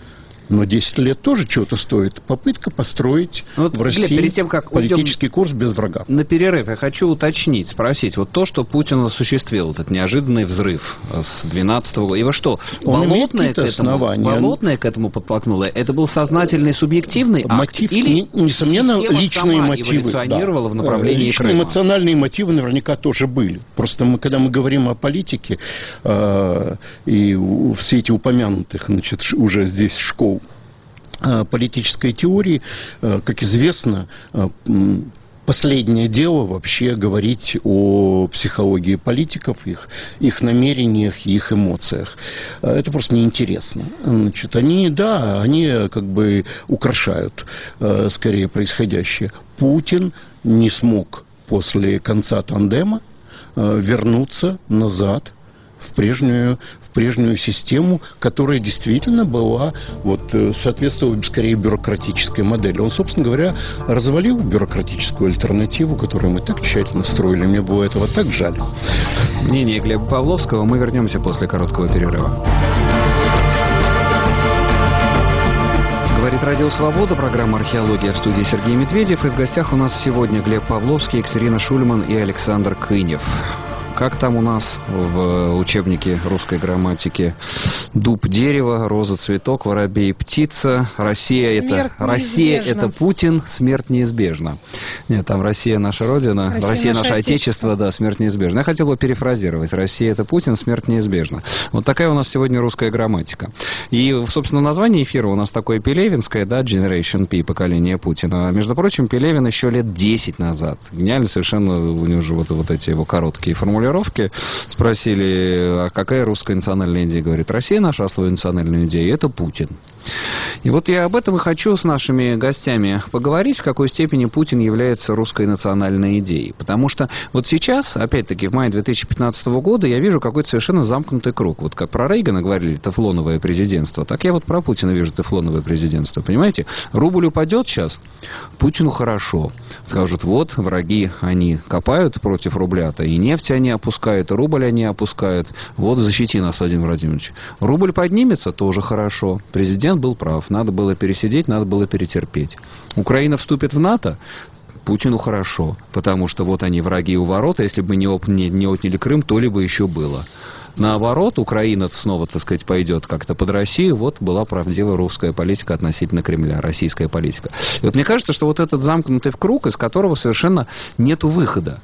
Но десять лет тоже чего-то стоит. Попытка построить ну, вот, в России Глеб, перед тем, как политический курс без врага. На перерыв я хочу уточнить, спросить. Вот то, что Путин осуществил, этот неожиданный взрыв с двенадцатого года. Его что, болотное к, этому, болотное к этому подтолкнуло? Это был сознательный, субъективный мотив, акт? Или несомненно, личные мотивы. Эволюционировала да. в направлении Личные Крыма? Эмоциональные мотивы наверняка тоже были. Просто мы, когда мы говорим о политике, э, и в свете упомянутых, значит, уже здесь школ политической теории, как известно, последнее дело вообще говорить о психологии политиков, их, их намерениях и их эмоциях. Это просто неинтересно. Значит, они, да, они как бы украшают скорее происходящее. Путин не смог после конца тандема вернуться назад в прежнюю прежнюю систему, которая действительно была, вот, соответствовала скорее бюрократической модели. Он, собственно говоря, развалил бюрократическую альтернативу, которую мы так тщательно строили. Мне было этого так жаль. Мнение Глеба Павловского. Мы вернемся после короткого перерыва. Говорит Радио Свобода, программа «Археология», в студии Сергей Медведев. И в гостях у нас сегодня Глеб Павловский, Екатерина Шульман и Александр Кынев. Как там у нас в учебнике русской грамматики? Дуб, дерево, роза, цветок, воробей, птица. Россия это, Россия это Путин, смерть неизбежна. Нет, там Россия наша Родина, Россия, Россия наше Отечество. Отечество, да, смерть неизбежна. Я хотел бы перефразировать. Россия это Путин, смерть неизбежна. Вот такая у нас сегодня русская грамматика. И, собственно, название эфира у нас такое пелевинское, да, Generation P, поколение Путина. Между прочим, Пелевин еще лет десять назад, гениально совершенно, у него же вот, вот эти его короткие формулировки, спросили, а какая русская национальная идея? Говорит, Россия нашла свою национальную идею, это Путин. И вот я об этом и хочу с нашими гостями поговорить, в какой степени Путин является русской национальной идеей. Потому что вот сейчас, опять-таки, в мае две тысячи пятнадцатого года я вижу какой-то совершенно замкнутый круг. Вот как про Рейгана говорили, тефлоновое президентство, так я вот про Путина вижу тефлоновое президентство. Понимаете? Рубль упадет сейчас, Путину хорошо. Скажут, вот, враги, они копают против рубля-то, и нефть они опускают, и рубль они опускают. Вот, защити нас, Владимир Владимирович. Рубль поднимется, тоже хорошо. Президент был прав. Надо было пересидеть, надо было перетерпеть. Украина вступит в НАТО, Путину хорошо. Потому что вот они, враги у ворот, а если бы не, не, не отняли Крым, то ли бы еще было. Наоборот, Украина снова, так сказать, пойдет как-то под Россию. Вот была правдивая русская политика относительно Кремля, российская политика. И вот мне кажется, что вот этот замкнутый круг, из которого совершенно нету выхода.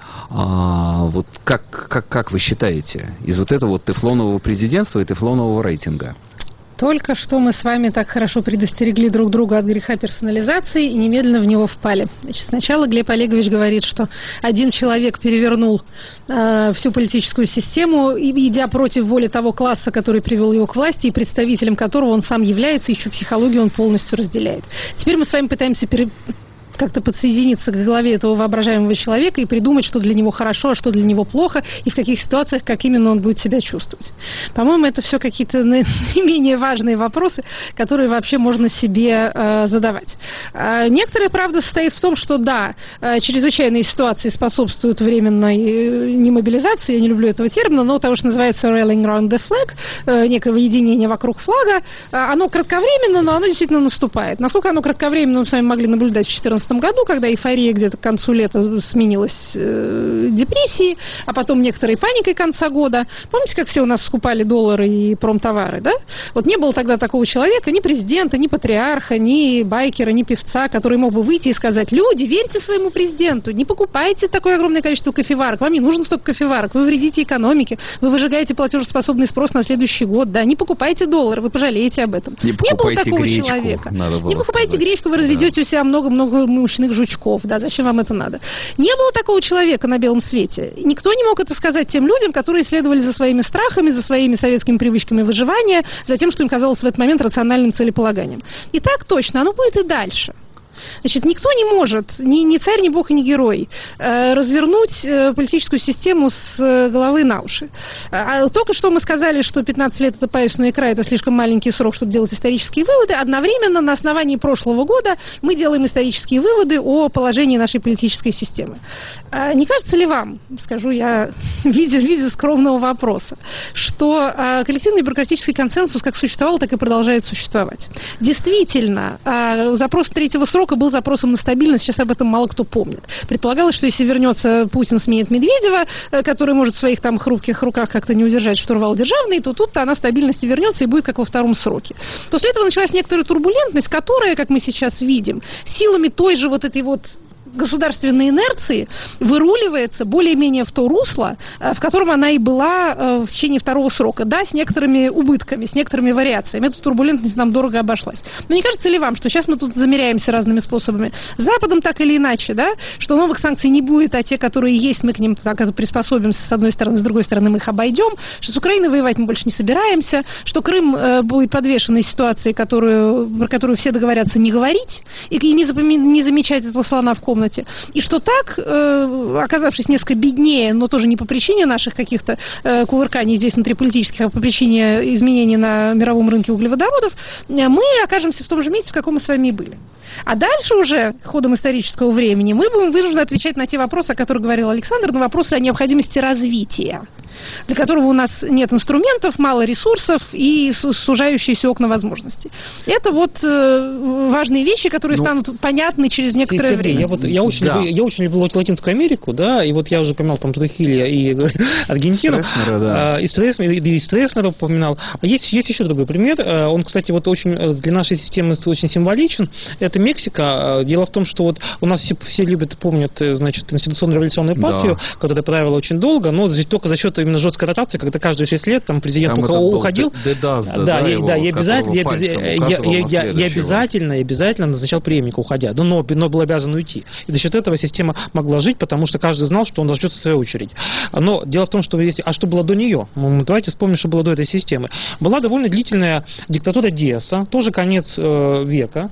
А, вот как, как, как вы считаете, из вот этого вот тефлонового президентства и тефлонового рейтинга? Только что мы с вами так хорошо предостерегли друг друга от греха персонализации и немедленно в него впали. Значит, сначала Глеб Олегович говорит, что один человек перевернул э, всю политическую систему, идя против воли того класса, который привел его к власти, и представителем которого он сам является, еще психологию он полностью разделяет. Теперь мы с вами пытаемся пере... как-то подсоединиться к голове этого воображаемого человека и придумать, что для него хорошо, а что для него плохо, и в каких ситуациях, как именно он будет себя чувствовать. По-моему, это все какие-то наименее важные вопросы, которые вообще можно себе э, задавать. Э, некоторая правда состоит в том, что да, э, чрезвычайные ситуации способствуют временной э, немобилизации, я не люблю этого термина, но того, что называется rallying around the flag, э, некого единения вокруг флага, э, оно кратковременно, но оно действительно наступает. Насколько оно кратковременно, мы с вами могли наблюдать в две тысячи четырнадцатом году, когда эйфория где-то к концу лета сменилась э, депрессией, а потом некоторой паникой конца года. Помните, как все у нас скупали доллары и промтовары, да? Вот не было тогда такого человека, ни президента, ни патриарха, ни байкера, ни певца, который мог бы выйти и сказать: люди, верьте своему президенту, не покупайте такое огромное количество кофеварок, вам не нужно столько кофеварок, вы вредите экономике, вы выжигаете платежеспособный спрос на следующий год, да, не покупайте доллары, вы пожалеете об этом. Не, не было такого гречку, человека. Не покупайте сказать. гречку, вы разведете да. у себя много-много мышных жучков, да, зачем вам это надо? Не было такого человека на белом свете. Никто не мог это сказать тем людям, которые следовали за своими страхами, за своими советскими привычками выживания, за тем, что им казалось в этот момент рациональным целеполаганием. И так точно, оно будет и дальше. Значит, никто не может, ни, ни царь, ни бог, ни герой, э, развернуть э, политическую систему с э, головы на уши. А, только что мы сказали, что пятнадцать лет это паюсная икра, это слишком маленький срок, чтобы делать исторические выводы. Одновременно на основании прошлого года мы делаем исторические выводы о положении нашей политической системы. А, не кажется ли вам, скажу я в виде, в виде скромного вопроса, что а, коллективный бюрократический консенсус как существовал, так и продолжает существовать? Действительно, а, запрос третьего срока был запросом на стабильность, сейчас об этом мало кто помнит. Предполагалось, что если вернется Путин, сменит Медведева, который может в своих там хрупких руках как-то не удержать штурвал державный, то тут-то она стабильности вернется и будет как во втором сроке. После этого началась некоторая турбулентность, которая, как мы сейчас видим, силами той же вот этой вот государственной инерции выруливается более-менее в то русло, в котором она и была в течение второго срока. Да, с некоторыми убытками, с некоторыми вариациями. Эта турбулентность нам дорого обошлась. Но не кажется ли вам, что сейчас мы тут замеряемся разными способами? С Западом так или иначе, да, что новых санкций не будет, а те, которые есть, мы к ним так приспособимся с одной стороны, с другой стороны мы их обойдем, что с Украиной воевать мы больше не собираемся, что Крым э, будет подвешенной ситуацией, которую, про которую все договорятся не говорить и не, запоми- не замечать этого слона в комнате. И что так, э, оказавшись несколько беднее, но тоже не по причине наших каких-то э, кувырканий здесь внутриполитических, а по причине изменений на мировом рынке углеводородов, э, мы окажемся в том же месте, в каком мы с вами и были. А дальше уже, ходом исторического времени, мы будем вынуждены отвечать на те вопросы, о которых говорил Александр, на вопросы о необходимости развития, для которого у нас нет инструментов, мало ресурсов и сужающиеся окна возможностей. Это вот э, важные вещи, которые ну, станут понятны через некоторое Сергей, время. Я, вот, я, очень да. люблю, я очень люблю Латинскую Америку, да, и вот я уже упоминал там Трухилья и Аргентину. Стресснера, да. И Стресснера, и Стресснера упоминал. Есть, есть еще другой пример. Он, кстати, вот очень для нашей системы очень символичен. Это Мексика. Дело в том, что вот у нас все, все любят, помнят, значит, институционную революционную партию, да. которая правила очень долго, но только за счет именно жесткой ротации, когда каждые шесть лет там президент там уходил. Дедас, да, да, да, и, его, да, и обязательно, я, я, я, я, я обязательно, я обязательно назначал преемника, уходя. Но, но, но был обязан уйти. И за счет этого система могла жить, потому что каждый знал, что он дождется в свою очередь. Но дело в том, что есть... А что было до нее? Давайте вспомним, что было до этой системы. Была довольно длительная диктатура Диаса, тоже конец э, века,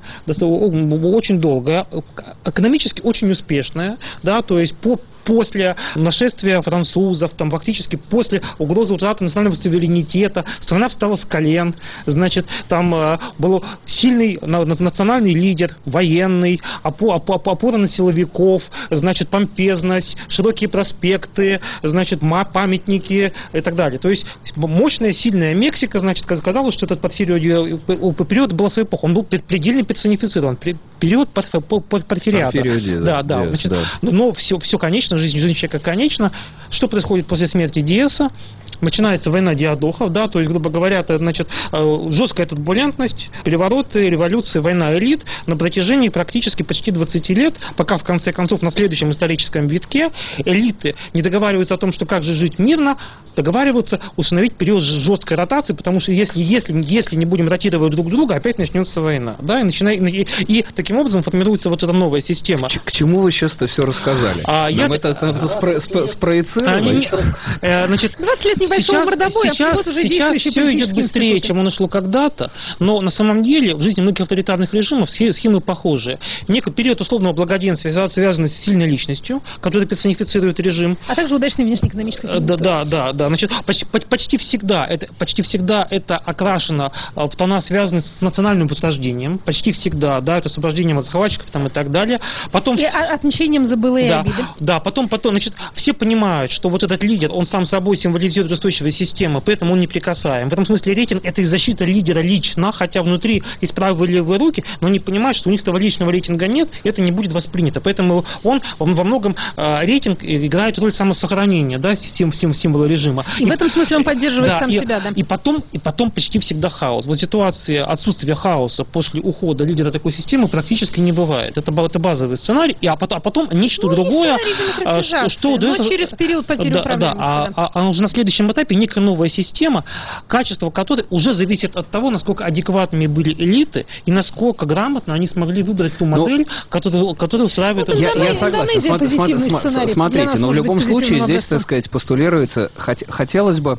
очень долгая, экономически очень успешная, да, то есть по после нашествия французов, там фактически после угрозы утраты национального суверенитета, страна встала с колен, значит, там э, был сильный на, национальный лидер, военный, опора, опора на силовиков, значит, помпезность, широкие проспекты, значит, памятники и так далее. То есть мощная, сильная Мексика, значит, казалось, что этот период, период был свой эпох, он был предельно персонифицирован, период порфириата. Да, да, yes, значит, да. Но все, все конечно, жизнь, жизнь человека конечна. Что происходит после смерти Диаса? Начинается война диадохов, да, то есть, грубо говоря, это, значит, жесткая турбулентность, перевороты, революции, война элит на протяжении практически почти двадцати лет, пока в конце концов на следующем историческом витке элиты не договариваются о том, что как же жить мирно, договариваются установить период жесткой ротации, потому что если, если, если не будем ротировать друг друга, опять начнется война, да, и, начинает, и, и таким образом формируется вот эта новая система. К, к чему вы сейчас-то все рассказали? А, Нам я... это, это, это спро, спро, спроецировать? А, значит, двадцать лет небольшого сейчас, мордобоя, сейчас, вот уже сейчас все идет быстрее, институты. Чем оно шло когда-то, но на самом деле в жизни многих авторитарных режимов схемы похожие. Некий период условного благоденствия связан с сильной личностью, которая персонифицирует режим. А также удачной внешнеэкономической конъюнктурой. Да, да, да, да. Значит, почти, почти всегда это, почти всегда это окрашено в тона, связанные с национальным возрождением. Почти всегда, да, это освобождением от захватчиков там, и так далее. Потом, и отмщением за былые да, обиды. Да, потом, потом, значит, все понимают, что вот этот лидер, он сам собой символизирует устойчивую систему, поэтому он неприкасаем. В этом смысле рейтинг – это и защита лидера лично, хотя внутри есть правые и левые руки, но они понимают, что у них того личного рейтинга нет, и это не будет воспринято. Поэтому он, он во многом э, рейтинг играет роль самосохранения, да, сим, сим, символа режима. И, и в этом смысле он поддерживает да, сам и, себя, да? И потом, и потом почти всегда хаос. Вот ситуации отсутствия хаоса после ухода лидера такой системы практически не бывает. Это, это базовый сценарий, и, а, потом, а потом нечто ну, другое, что, что удается... Но через период потери да, управляемости. Да, а, а, а уже на следующем этапе некая новая система, качество которой уже зависит от того, насколько адекватными были элиты и насколько грамотно они смогли выбрать ту модель, ну, которая, которая устраивает... Ну, я, я согласен. Смотри, смотрите, но в любом случае здесь, так сказать, постулируется, хот, хотелось бы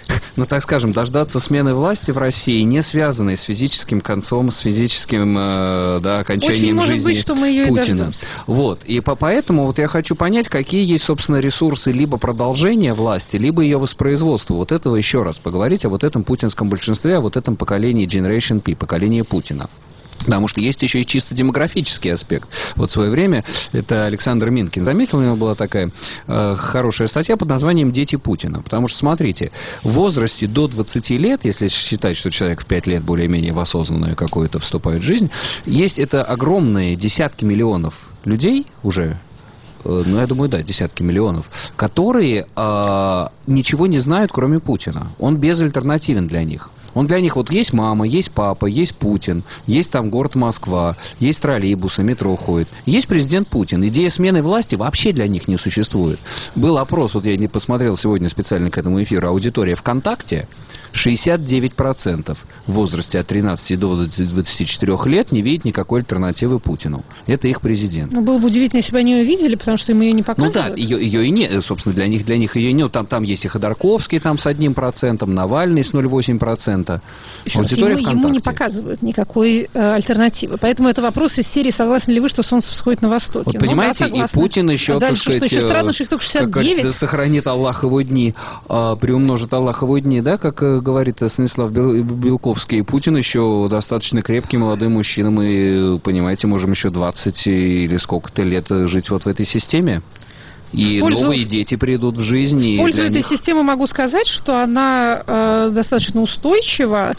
ну, так скажем, дождаться смены власти в России, не связанной с физическим концом, с физическим, э, да, окончанием Очень может жизни быть, что мы ее и Путина. дождемся. Вот. И по, поэтому вот я хочу понять, какие есть, собственно, ресурсы либо продолжения власти, либо ее воспроизводства. Вот этого еще раз поговорить, о вот этом путинском большинстве, о вот этом поколении Generation P, поколении Путина. Потому что есть еще и чисто демографический аспект. Вот в свое время, это Александр Минкин заметил, у него была такая э, хорошая статья под названием «Дети Путина». Потому что, смотрите, в возрасте до двадцати лет, если считать, что человек в пять лет более-менее в осознанную какую-то вступает в жизнь, есть это огромные десятки миллионов людей уже, ну, я думаю, да, десятки миллионов, которые э, ничего не знают, кроме Путина. Он безальтернативен для них. Он для них, вот есть мама, есть папа, есть Путин, есть там город Москва, есть троллейбусы, метро ходит. Есть президент Путин. Идея смены власти вообще для них не существует. Был опрос, вот я не посмотрел сегодня специально к этому эфиру, аудитория ВКонтакте, шестьдесят девять процентов в возрасте от тринадцати до двадцати четырёх лет не видит никакой альтернативы Путину. Это их президент. Ну, было бы удивительно, если бы они ее видели, потому что им ее не показывают. Ну да, ее, ее и нет, собственно, для них, для них ее нет. Там, там есть и Ходорковский там с одним процентом, Навальный с ноль целых восемь десятых процента. Еще раз, ему, ему не показывают никакой э, альтернативы. Поэтому это вопрос из серии «Согласны ли вы, что солнце всходит на востоке?» Вот понимаете, ну, да, и Путин еще, а так дальше, сказать, что, еще странно, что их только шестьдесят девять. Как, сохранит Аллах его дни, а, приумножит Аллах его дни, да, как э, говорит Станислав Белковский. Путин еще достаточно крепкий молодой мужчина. Мы, понимаете, можем еще двадцать или сколько-то лет жить вот в этой системе. И пользу... новые дети придут в жизнь. В пользу этой них... системы могу сказать, что она э, достаточно устойчива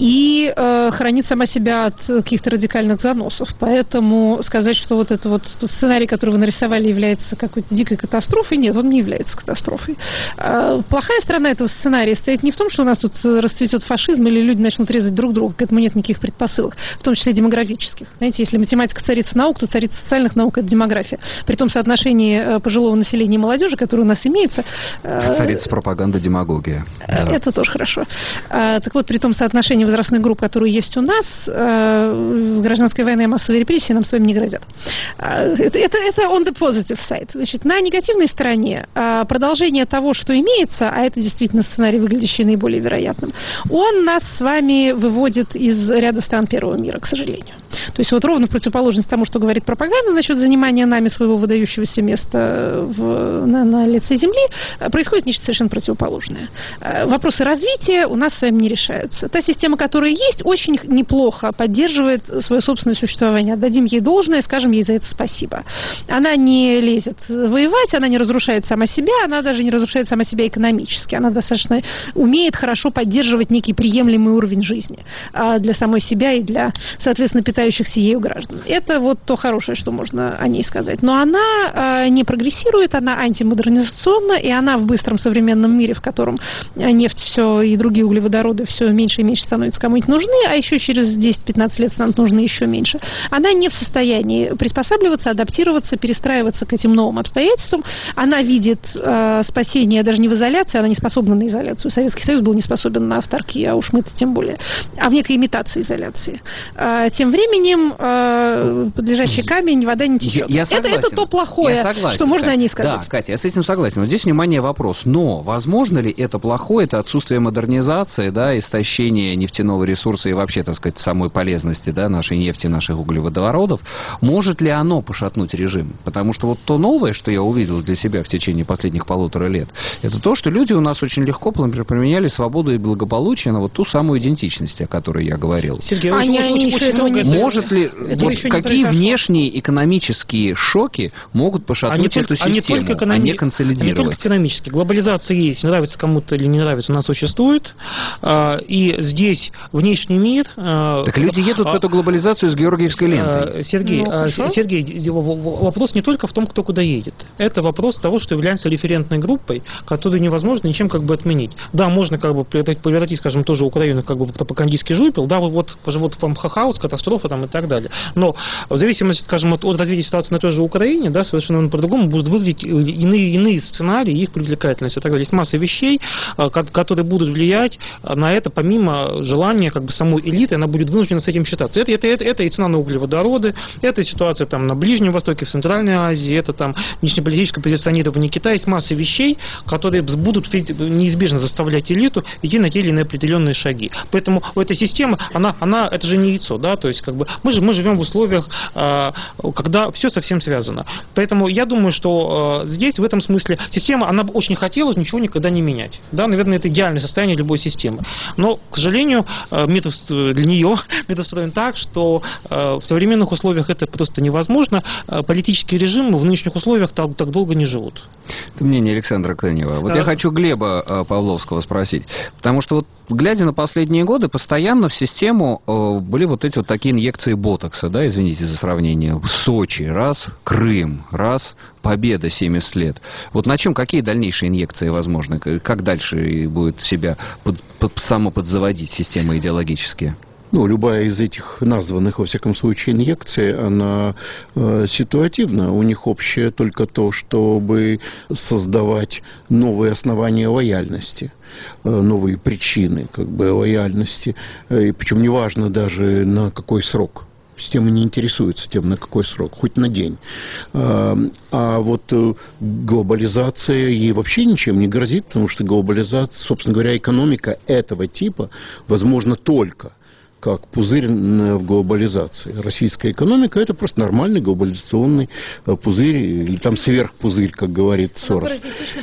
и э, хранит сама себя от каких-то радикальных заносов. Поэтому сказать, что вот это вот тот сценарий, который вы нарисовали, является какой-то дикой катастрофой, нет, он не является катастрофой. Э, плохая сторона этого сценария стоит не в том, что у нас тут расцветет фашизм или люди начнут резать друг друга. К этому нет никаких предпосылок, в том числе демографических. Знаете, если математика царица наук, то царица социальных наук – это демография. При том соотношении пожилого населения и молодежи, которое у нас имеется. Царица пропаганда, демагогия. Это да. Тоже хорошо. Так вот, при том соотношении возрастных групп, которые есть у нас, гражданская война и массовые репрессии нам с вами не грозят. Это, это, это on the positive side. Значит, на негативной стороне продолжение того, что имеется, а это действительно сценарий, выглядящий наиболее вероятным, он нас с вами выводит из ряда стран первого мира, к сожалению. То есть вот ровно в противоположность тому, что говорит пропаганда насчет занимания нами своего выдающегося места в, на, на лице земли, происходит нечто совершенно противоположное. Вопросы развития у нас с вами не решаются. Та система, которая есть, очень неплохо поддерживает свое собственное существование. Отдадим ей должное, скажем ей за это спасибо. Она не лезет воевать, она не разрушает сама себя, она даже не разрушает сама себя экономически. Она достаточно умеет хорошо поддерживать некий приемлемый уровень жизни для самой себя и для, соответственно, питающихся ею граждан. Это вот то хорошее, что можно о ней сказать. Но она не прогрессирует, она антимодернизационна, и она в быстром современном мире, в котором нефть все и другие углеводороды все меньше и меньше становятся кому-нибудь нужны, а еще через десять-пятнадцать лет станут нужны еще меньше. Она не в состоянии приспосабливаться, адаптироваться, перестраиваться к этим новым обстоятельствам. Она видит э, спасение даже не в изоляции, она не способна на изоляцию. Советский Союз был не способен на авторки, а уж мы-то тем более, а в некой имитации изоляции. Э, тем временем э, под лежачий камень вода не течет. Я, я согласен. Это, это то плохое, согласен, что можно Катя. о ней сказать. Да, Катя, я с этим согласен. Вот здесь, внимание, вопрос. Но возможно ли это плохое, это отсутствие модернизации, да, истощение нефтяного ресурса и вообще, так сказать, самой полезности, да, нашей нефти, наших углеводородов, может ли оно пошатнуть режим? Потому что вот то новое, что я увидел для себя в течение последних полутора лет, это то, что люди у нас очень легко променяли свободу и благополучие на вот ту самую идентичность, о которой я говорил. Сергей, они, очень, они очень, еще очень этого не Может ли, это вот еще не какие произошло. внешние экономические шоки могут пошатнуть а эту только, систему, а не, только экономи... а не а не консолидировать? только экономически. Глобализация есть, нравится кому-то или не нравится, она существует. И здесь внешний мир... Так люди едут в эту глобализацию с георгиевской лентой. Сергей, Ну, Сергей, вопрос не только в том, кто куда едет. Это вопрос того, что является референтной группой, которую невозможно ничем как бы отменить. Да, можно как бы превратить, скажем, тоже Украину как бы в пропагандистский жупел, да, вот, вот вам хаос, катастрофа там так далее. Но в зависимости, скажем, от, от развития ситуации на той же Украине, да, совершенно по-другому будут выглядеть иные, иные сценарии, их привлекательность и так далее. Есть масса вещей, которые будут влиять на это, помимо желания как бы самой элиты, она будет вынуждена с этим считаться. Это, это, это, это и цена на углеводороды, это ситуация там на Ближнем Востоке, в Центральной Азии, это там внешнеполитическое позиционирование Китая. Есть масса вещей, которые будут неизбежно заставлять элиту идти на те или иные определенные шаги. Поэтому эта система, она, она, это же не яйцо, да, то есть как бы мы же мы живем в условиях, когда все совсем связано. Поэтому я думаю, что здесь в этом смысле система, она бы очень хотела ничего никогда не менять. Да, наверное, это идеальное состояние любой системы. Но, к сожалению, метод для нее метод устроен так, что в современных условиях это просто невозможно. Политические режимы в нынешних условиях так, так долго не живут. Это мнение Александра Кынева. Вот а... я хочу Глеба Павловского спросить. Потому что вот, глядя на последние годы, постоянно в систему были вот эти вот такие инъекции ботокса, да, извините за сравнение. Сочи, раз, Крым, раз, победа семьдесят лет. Вот на чем, какие дальнейшие инъекции возможны? Как дальше будет себя под, под, самоподзаводить системы идеологические? Ну, любая из этих названных, во всяком случае, инъекций, она э, ситуативна. У них общее только то, чтобы создавать новые основания лояльности, э, новые причины как бы лояльности. Э, и причем неважно даже на какой срок. Система не интересуется тем, на какой срок, хоть на день. А, а вот глобализация ей вообще ничем не грозит, потому что глобализация, собственно говоря, экономика этого типа возможна только как пузырь в глобализации. Российская экономика – это просто нормальный глобализационный пузырь, или там сверхпузырь, как говорит Сорос.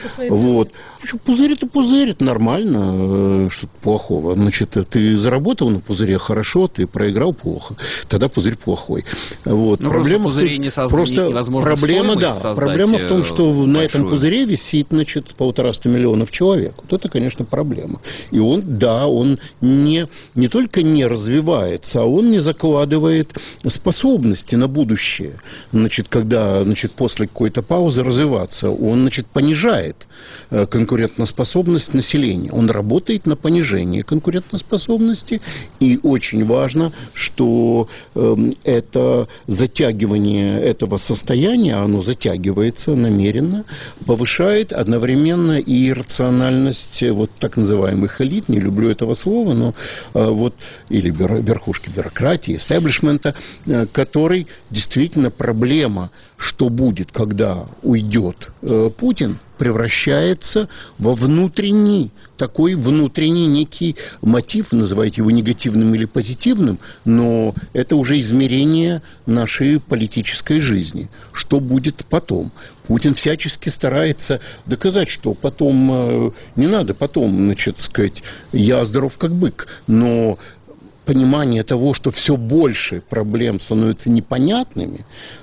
Вот. Пузырь – это пузырь, это нормально, что-то плохого. Значит, ты заработал на пузыре хорошо, ты проиграл плохо, тогда пузырь плохой. Вот. Ну, проблема просто пузыри не созда... просто невозможно проблема, да, проблема в том, что большую. На этом пузыре висит, значит, полтораста миллионов человек. Вот это, конечно, проблема. И он, да, он не, не только не развивается, развивается, а он не закладывает способности на будущее. Значит, когда, значит, после какой-то паузы развиваться, он, значит, понижает конкурентоспособность населения. Он работает на понижение конкурентоспособности, и очень важно, что э, это затягивание этого состояния, оно затягивается намеренно, повышает одновременно и рациональность вот так называемых элит, не люблю этого слова, но э, вот, или верхушки бюрократии, эстеблишмента, который действительно проблема, что будет, когда уйдет э, Путин, превращается во внутренний, такой внутренний некий мотив, называйте его негативным или позитивным, но это уже измерение нашей политической жизни. Что будет потом? Путин всячески старается доказать, что потом, э, не надо потом, значит, сказать, я здоров как бык, но понимание того, что все больше проблем становятся непонятными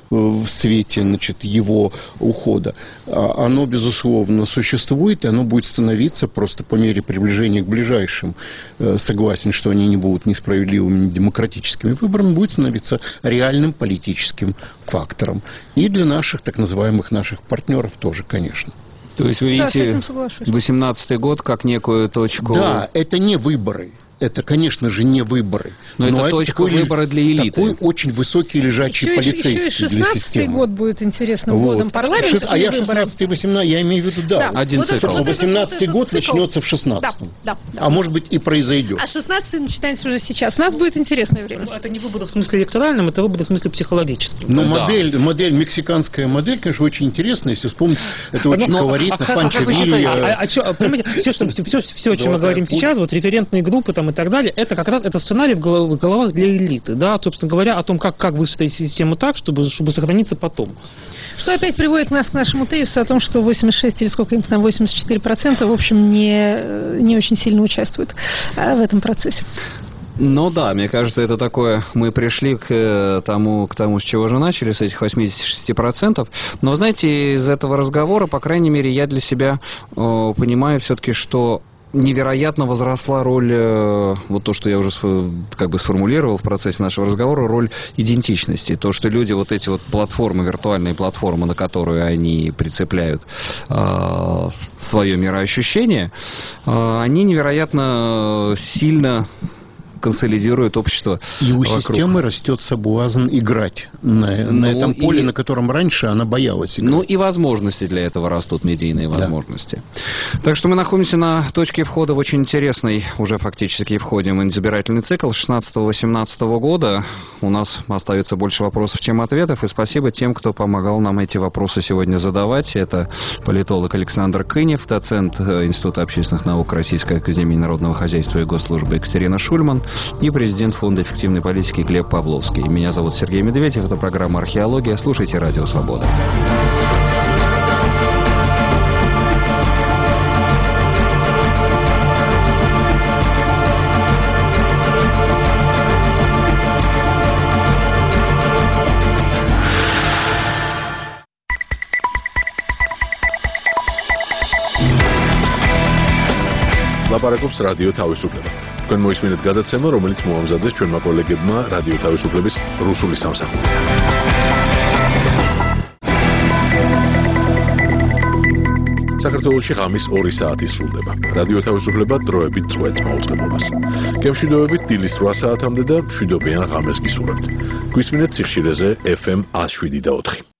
в свете, значит, его ухода, оно, безусловно, существует, и оно будет становиться просто по мере приближения к ближайшим, согласен, что они не будут несправедливыми демократическими выборами, будет становиться реальным политическим фактором. И для наших, так называемых наших партнеров тоже, конечно. То есть вы видите восемнадцатый год как некую точку... Да, это не выборы. Это, конечно же, не выборы. Но, но это, это точка такой, выбора для элиты. Такой очень высокий лежачий еще, полицейский еще для системы. шестнадцатый год будет интересным вот. годом парламента. А я шестнадцатый, восемнадцатый, я имею в виду, да. да. Один вот цикл. Вот восемнадцатый год цикл начнется в шестнадцатом. Да, да, да. А может быть и произойдет. А шестнадцатый начинается уже сейчас. У нас будет интересное время. Ну, это не выборы в смысле электоральном, это выборы в смысле психологическом. Но да. модель, модель, мексиканская модель, конечно, очень интересная. Если вспомнить, это очень но, колоритно. А, Панчо а, Вилья. А, а, а, понимаете, все, что, все, все, о чем мы говорим сейчас, вот референтные группы там и так далее, это как раз это сценарий в головах для элиты, да, собственно говоря, о том, как, как выстроить систему так, чтобы, чтобы сохраниться потом. Что опять приводит нас к нашему тезису о том, что восемьдесят шесть или сколько им там, восемьдесят четыре процента, в общем, не, не очень сильно участвуют в этом процессе. Ну да, мне кажется, это такое, мы пришли к тому, к тому, с чего же начали, с этих восемьдесят шесть процентов. Но, вы знаете, из этого разговора, по крайней мере, я для себя э, понимаю все-таки, что невероятно возросла роль, э, вот то, что я уже как бы сформулировал в процессе нашего разговора, роль идентичности. То, что люди, вот эти вот платформы, виртуальные платформы, на которые они прицепляют э, свое мироощущение, э, они невероятно сильно консолидирует общество. И у вокруг. системы растет соблазн играть на, Ну, на этом поле, и... на котором раньше она боялась играть. Ну и возможности для этого растут, медийные возможности. Да. Так что мы находимся на точке входа в очень интересный, уже фактически входим в избирательный цикл шестнадцатого-восемнадцатого года. У нас остается больше вопросов, чем ответов. И спасибо тем, кто помогал нам эти вопросы сегодня задавать. Это политолог Александр Кынев, доцент Института общественных наук Российской академии народного хозяйства и госслужбы Екатерина Шульман и президент Фонда эффективной политики Глеб Павловский. Меня зовут Сергей Медведев. Это программа «Археология». Слушайте «Радио Свобода». ლაპარაკობს რადიო თავისუფლება. თქვენ მოისმინეთ გადაცემა, რომელიც მოამზადეს ჩვენმა კოლეგებმა რადიო თავისუფლების რუსული სამსახური. საქართველოში ღამის ორი საათი სრულდება. რადიო თავისუფლება დროებით წვეთს მაუწყებლობას. გემშვიდობებით დილის რვა საათამდე და მშვიდობიან ღამეს გისურვებთ. გვისმინეთ სიხშირეზე ეფ ემ ათს შვიდი და ოთხი.